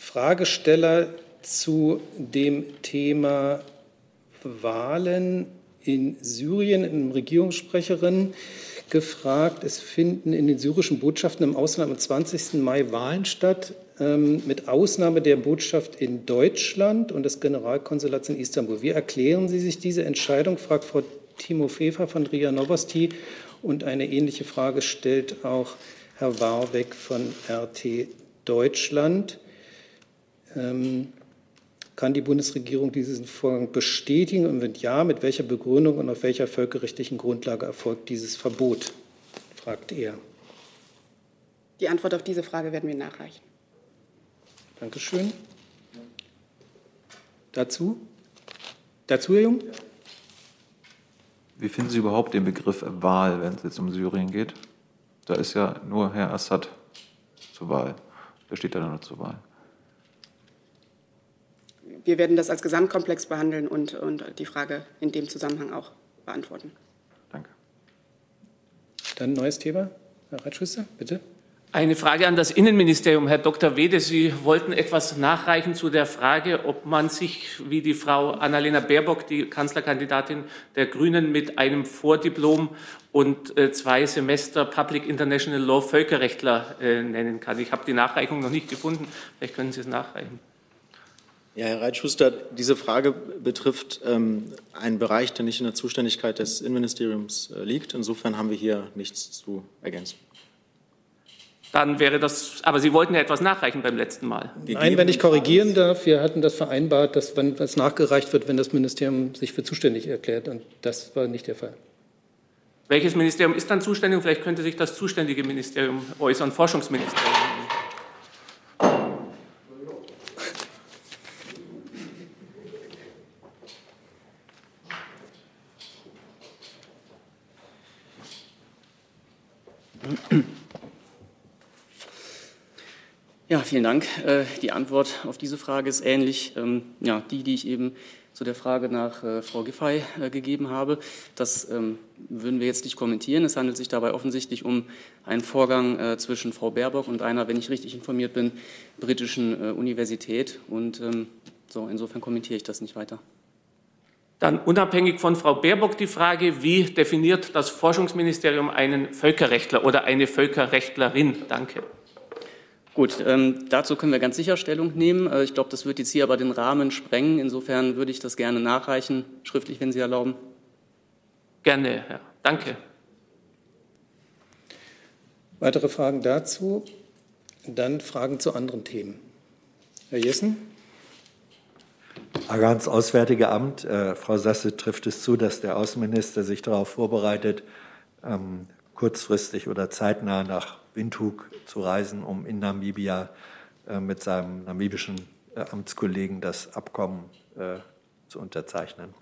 Fragesteller zu dem Thema Wahlen in Syrien, eine Regierungssprecherin, gefragt, es finden in den syrischen Botschaften im Ausland am zwanzigsten Mai Wahlen statt, ähm, mit Ausnahme der Botschaft in Deutschland und des Generalkonsulats in Istanbul. Wie erklären Sie sich diese Entscheidung, fragt Frau Timofeva von R I A Novosti. Und eine ähnliche Frage stellt auch Herr Warbeck von R T Deutschland. Ähm, Kann die Bundesregierung diesen Vorgang bestätigen? Und wenn ja, mit welcher Begründung und auf welcher völkerrechtlichen Grundlage erfolgt dieses Verbot? Fragt er. Die Antwort auf diese Frage werden wir nachreichen. Dankeschön. Dazu? Dazu, Herr Jung? Wie finden Sie überhaupt den Begriff Wahl, wenn es jetzt um Syrien geht? Da ist ja nur Herr Assad zur Wahl. Wer steht da nur zur Wahl? Wir werden das als Gesamtkomplex behandeln und, und die Frage in dem Zusammenhang auch beantworten. Danke. Dann ein neues Thema. Herr Reitschuster, bitte. Eine Frage an das Innenministerium. Herr Doktor Wede, Sie wollten etwas nachreichen zu der Frage, ob man sich, wie die Frau Annalena Baerbock, die Kanzlerkandidatin der Grünen, mit einem Vordiplom und äh, zwei Semester Public International Law Völkerrechtler äh, nennen kann. Ich habe die Nachreichung noch nicht gefunden. Vielleicht können Sie es nachreichen. Ja, Herr Reitschuster, diese Frage betrifft ähm, einen Bereich, der nicht in der Zuständigkeit des Innenministeriums äh, liegt. Insofern haben wir hier nichts zu ergänzen. Dann wäre das, aber Sie wollten ja etwas nachreichen beim letzten Mal. Nein, wenn ich korrigieren darf, wir hatten das vereinbart, dass wenn was nachgereicht wird, wenn das Ministerium sich für zuständig erklärt. Und das war nicht der Fall. Welches Ministerium ist dann zuständig? Vielleicht könnte sich das zuständige Ministerium äußern, Forschungsministerium. Ja, vielen Dank. Die Antwort auf diese Frage ist ähnlich. Ja, die, die ich eben zu der Frage nach Frau Giffey gegeben habe. Das würden wir jetzt nicht kommentieren. Es handelt sich dabei offensichtlich um einen Vorgang zwischen Frau Baerbock und einer, wenn ich richtig informiert bin, britischen Universität. Und so, insofern kommentiere ich das nicht weiter. Dann unabhängig von Frau Baerbock die Frage, wie definiert das Forschungsministerium einen Völkerrechtler oder eine Völkerrechtlerin? Danke. Gut, ähm, dazu können wir ganz sicher Stellung nehmen. Äh, ich glaube, das wird jetzt hier aber den Rahmen sprengen. Insofern würde ich das gerne nachreichen, schriftlich, wenn Sie erlauben. Gerne, ja. Danke. Weitere Fragen dazu? Dann Fragen zu anderen Themen. Herr Jessen? Frage ans Auswärtige Amt. Äh, Frau Sasse, trifft es zu, dass der Außenminister sich darauf vorbereitet, ähm, kurzfristig oder zeitnah nach Windhoek zu reisen, um in Namibia äh, mit seinem namibischen äh, Amtskollegen das Abkommen äh, zu unterzeichnen?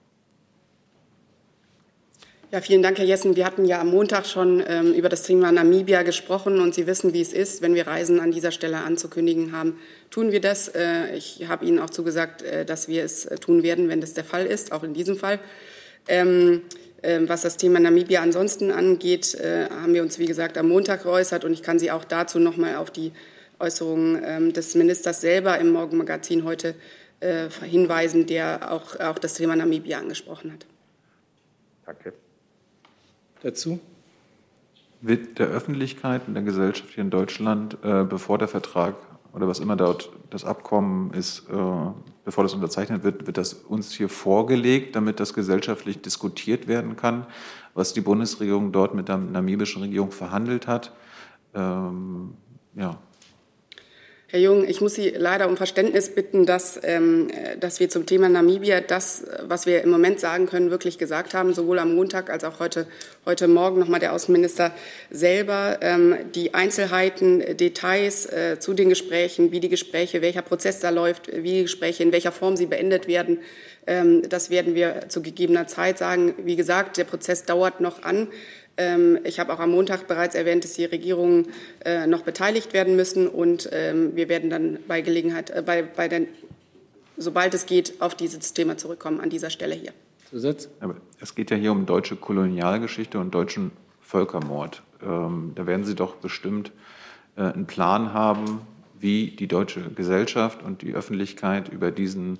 Ja, vielen Dank, Herr Jessen. Wir hatten ja am Montag schon ähm, über das Thema Namibia gesprochen und Sie wissen, wie es ist, wenn wir Reisen an dieser Stelle anzukündigen haben. Tun wir das? Äh, ich habe Ihnen auch zugesagt, äh, dass wir es äh, tun werden, wenn das der Fall ist, auch in diesem Fall. Ähm, Was das Thema Namibia ansonsten angeht, haben wir uns, wie gesagt, am Montag geäußert. Und ich kann Sie auch dazu noch mal auf die Äußerungen des Ministers selber im Morgenmagazin heute hinweisen, der auch, auch das Thema Namibia angesprochen hat. Danke. Dazu? Wird der Öffentlichkeit und der Gesellschaft hier in Deutschland, äh, bevor der Vertrag oder was immer dort das Abkommen ist, äh, bevor das unterzeichnet wird, wird das uns hier vorgelegt, damit das gesellschaftlich diskutiert werden kann, was die Bundesregierung dort mit der namibischen Regierung verhandelt hat. Ähm, ja. Herr Jung, ich muss Sie leider um Verständnis bitten, dass, ähm, dass wir zum Thema Namibia das, was wir im Moment sagen können, wirklich gesagt haben, sowohl am Montag als auch heute, heute Morgen nochmal der Außenminister selber. Ähm, die Einzelheiten, Details äh, zu den Gesprächen, wie die Gespräche, welcher Prozess da läuft, wie die Gespräche, in welcher Form sie beendet werden, ähm, das werden wir zu gegebener Zeit sagen. Wie gesagt, der Prozess dauert noch an. Ich habe auch am Montag bereits erwähnt, dass die Regierungen äh, noch beteiligt werden müssen und ähm, wir werden dann bei Gelegenheit, äh, bei, bei den, sobald es geht, auf dieses Thema zurückkommen an dieser Stelle hier. Zusatz? Aber es geht ja hier um deutsche Kolonialgeschichte und deutschen Völkermord. Ähm, da werden Sie doch bestimmt äh, einen Plan haben, wie die deutsche Gesellschaft und die Öffentlichkeit über diesen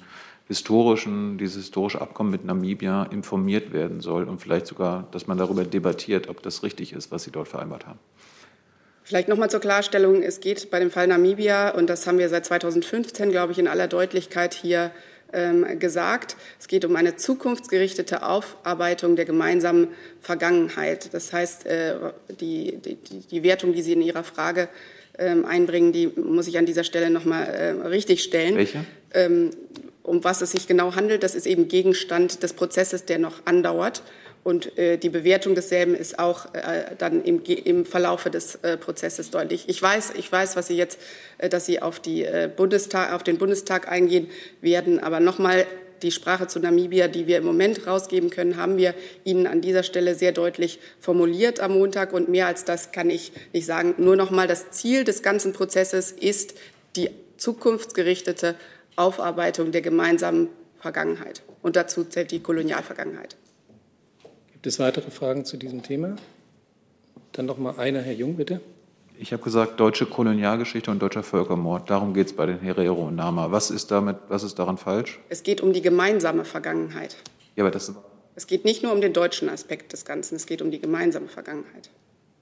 historischen, dieses historische Abkommen mit Namibia informiert werden soll und vielleicht sogar, dass man darüber debattiert, ob das richtig ist, was Sie dort vereinbart haben. Vielleicht noch mal zur Klarstellung. Es geht bei dem Fall Namibia, und das haben wir seit zweitausendfünfzehn, glaube ich, in aller Deutlichkeit hier ähm, gesagt. Es geht um eine zukunftsgerichtete Aufarbeitung der gemeinsamen Vergangenheit. Das heißt, äh, die, die, die Wertung, die Sie in Ihrer Frage ähm, einbringen, die muss ich an dieser Stelle noch mal äh, richtig stellen. Welche? Ähm, um was es sich genau handelt, das ist eben Gegenstand des Prozesses, der noch andauert. Und äh, die Bewertung desselben ist auch äh, dann im, im Verlaufe des äh, Prozesses deutlich. Ich weiß, ich weiß, was Sie jetzt, äh, dass Sie auf, die, äh, Bundestag, auf den Bundestag eingehen werden. Aber nochmal, die Sprache zu Namibia, die wir im Moment rausgeben können, haben wir Ihnen an dieser Stelle sehr deutlich formuliert am Montag. Und mehr als das kann ich nicht sagen. Nur nochmal, das Ziel des ganzen Prozesses ist die zukunftsgerichtete Aufarbeitung der gemeinsamen Vergangenheit. Und dazu zählt die Kolonialvergangenheit. Gibt es weitere Fragen zu diesem Thema? Dann noch mal einer, Herr Jung, bitte. Ich habe gesagt, deutsche Kolonialgeschichte und deutscher Völkermord. Darum geht es bei den Herero und Nama. Was ist damit, was ist daran falsch? Es geht um die gemeinsame Vergangenheit. Ja, aber das Es geht nicht nur um den deutschen Aspekt des Ganzen, es geht um die gemeinsame Vergangenheit.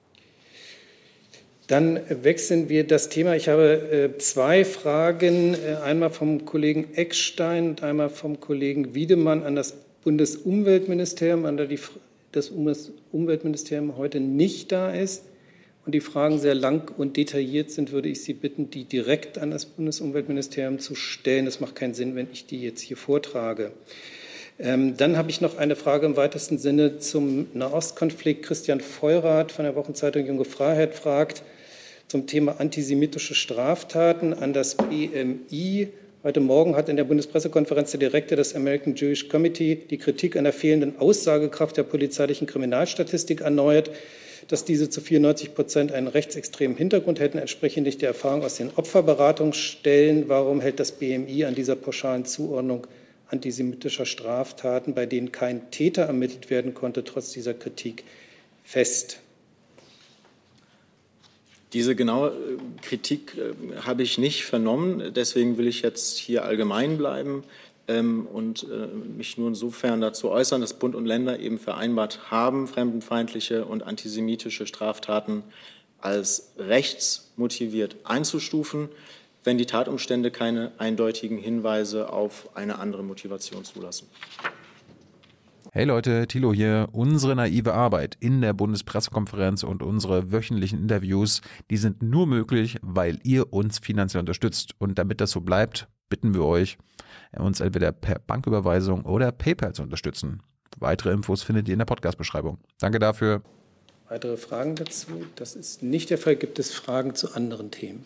Dann wechseln wir das Thema. Ich habe äh, zwei Fragen, äh, einmal vom Kollegen Eckstein und einmal vom Kollegen Wiedemann an das Bundesumweltministerium, an der die, das Umweltministerium heute nicht da ist und die Fragen sehr lang und detailliert sind, würde ich Sie bitten, die direkt an das Bundesumweltministerium zu stellen. Das macht keinen Sinn, wenn ich die jetzt hier vortrage. Ähm, dann habe ich noch eine Frage im weitesten Sinne zum Nahostkonflikt. Christian Feurath von der Wochenzeitung Junge Freiheit fragt zum Thema antisemitische Straftaten an das B M I. Heute Morgen hat in der Bundespressekonferenz der Direktor des American Jewish Committee die Kritik an der fehlenden Aussagekraft der polizeilichen Kriminalstatistik erneuert, dass diese zu vierundneunzig Prozent einen rechtsextremen Hintergrund hätten, entsprechend nicht der Erfahrung aus den Opferberatungsstellen. Warum hält das B M I an dieser pauschalen Zuordnung antisemitischer Straftaten, bei denen kein Täter ermittelt werden konnte, trotz dieser Kritik fest? Diese genaue Kritik äh, habe ich nicht vernommen. Deswegen will ich jetzt hier allgemein bleiben ähm, und äh, mich nur insofern dazu äußern, dass Bund und Länder eben vereinbart haben, fremdenfeindliche und antisemitische Straftaten als rechtsmotiviert einzustufen, wenn die Tatumstände keine eindeutigen Hinweise auf eine andere Motivation zulassen. Hey Leute, Thilo hier. Unsere naive Arbeit in der Bundespressekonferenz und unsere wöchentlichen Interviews, die sind nur möglich, weil ihr uns finanziell unterstützt. Und damit das so bleibt, bitten wir euch, uns entweder per Banküberweisung oder PayPal zu unterstützen. Weitere Infos findet ihr in der Podcast-Beschreibung. Danke dafür. Weitere Fragen dazu? Das ist nicht der Fall. Gibt es Fragen zu anderen Themen?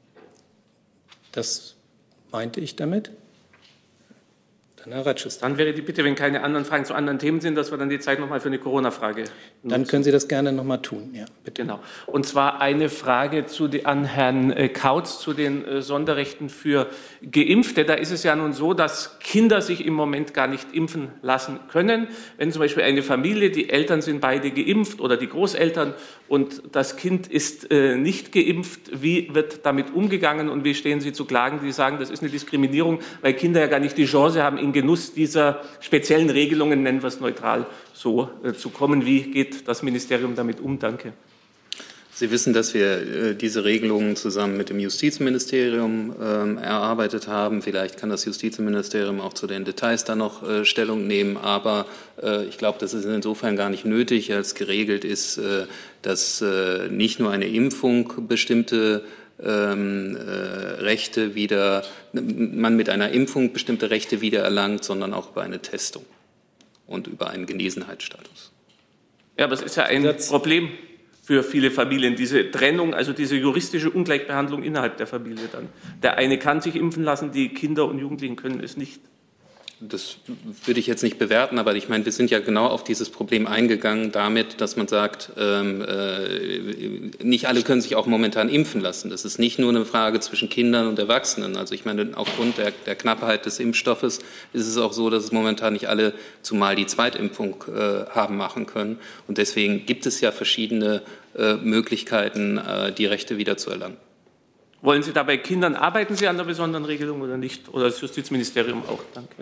Das meinte ich damit. Dann Herr Ratschus. Dann wäre die Bitte, wenn keine anderen Fragen zu anderen Themen sind, dass wir dann die Zeit noch mal für eine Corona-Frage nutzen. Dann können Sie das gerne noch mal tun. Ja, bitte. Genau. Und zwar eine Frage zu die, an Herrn Kautz zu den äh, Sonderrechten für Geimpfte. Da ist es ja nun so, dass Kinder sich im Moment gar nicht impfen lassen können. Wenn zum Beispiel eine Familie, die Eltern sind beide geimpft oder die Großeltern und das Kind ist äh, nicht geimpft, wie wird damit umgegangen und wie stehen Sie zu Klagen, die sagen, das ist eine Diskriminierung, weil Kinder ja gar nicht die Chance haben, in Genuss dieser speziellen Regelungen, nennen wir es neutral, so äh, zu kommen. Wie geht das Ministerium damit um? Danke. Sie wissen, dass wir äh, diese Regelungen zusammen mit dem Justizministerium äh, erarbeitet haben. Vielleicht kann das Justizministerium auch zu den Details da noch äh, Stellung nehmen. Aber äh, ich glaube, das ist insofern gar nicht nötig, als geregelt ist, äh, dass äh, nicht nur eine Impfung bestimmte Ähm, äh, Rechte wieder, man mit einer Impfung bestimmte Rechte wieder erlangt, sondern auch über eine Testung und über einen Genesenheitsstatus. Ja, aber es ist ja ein Problem für viele Familien, diese Trennung, also diese juristische Ungleichbehandlung innerhalb der Familie dann. Der eine kann sich impfen lassen, die Kinder und Jugendlichen können es nicht. Das würde ich jetzt nicht bewerten, aber ich meine, wir sind ja genau auf dieses Problem eingegangen damit, dass man sagt, ähm, äh, nicht alle können sich auch momentan impfen lassen. Das ist nicht nur eine Frage zwischen Kindern und Erwachsenen. Also ich meine, aufgrund der, der Knappheit des Impfstoffes ist es auch so, dass es momentan nicht alle zumal die Zweitimpfung äh, haben machen können. Und deswegen gibt es ja verschiedene äh, Möglichkeiten, äh, die Rechte wiederzuerlangen. Wollen Sie da bei Kindern, arbeiten Sie an der besonderen Regelung oder nicht? Oder das Justizministerium auch? Danke.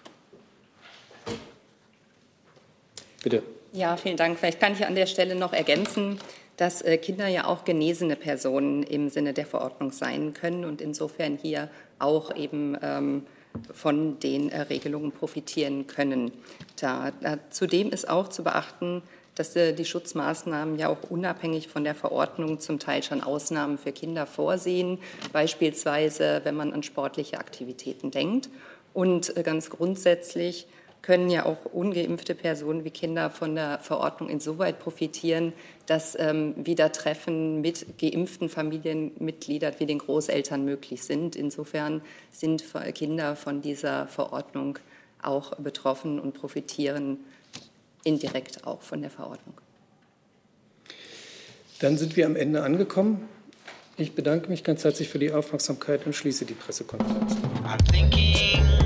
Bitte. Ja, vielen Dank. Vielleicht kann ich an der Stelle noch ergänzen, dass Kinder ja auch genesene Personen im Sinne der Verordnung sein können und insofern hier auch eben ähm, von den äh, Regelungen profitieren können. Da, da, zudem ist auch zu beachten, dass äh, die Schutzmaßnahmen ja auch unabhängig von der Verordnung zum Teil schon Ausnahmen für Kinder vorsehen, beispielsweise wenn man an sportliche Aktivitäten denkt. Und äh, ganz grundsätzlich können ja auch ungeimpfte Personen wie Kinder von der Verordnung insoweit profitieren, dass ähm, wieder Treffen mit geimpften Familienmitgliedern wie den Großeltern möglich sind. Insofern sind Kinder von dieser Verordnung auch betroffen und profitieren indirekt auch von der Verordnung. Dann sind wir am Ende angekommen. Ich bedanke mich ganz herzlich für die Aufmerksamkeit und schließe die Pressekonferenz. I'm thinking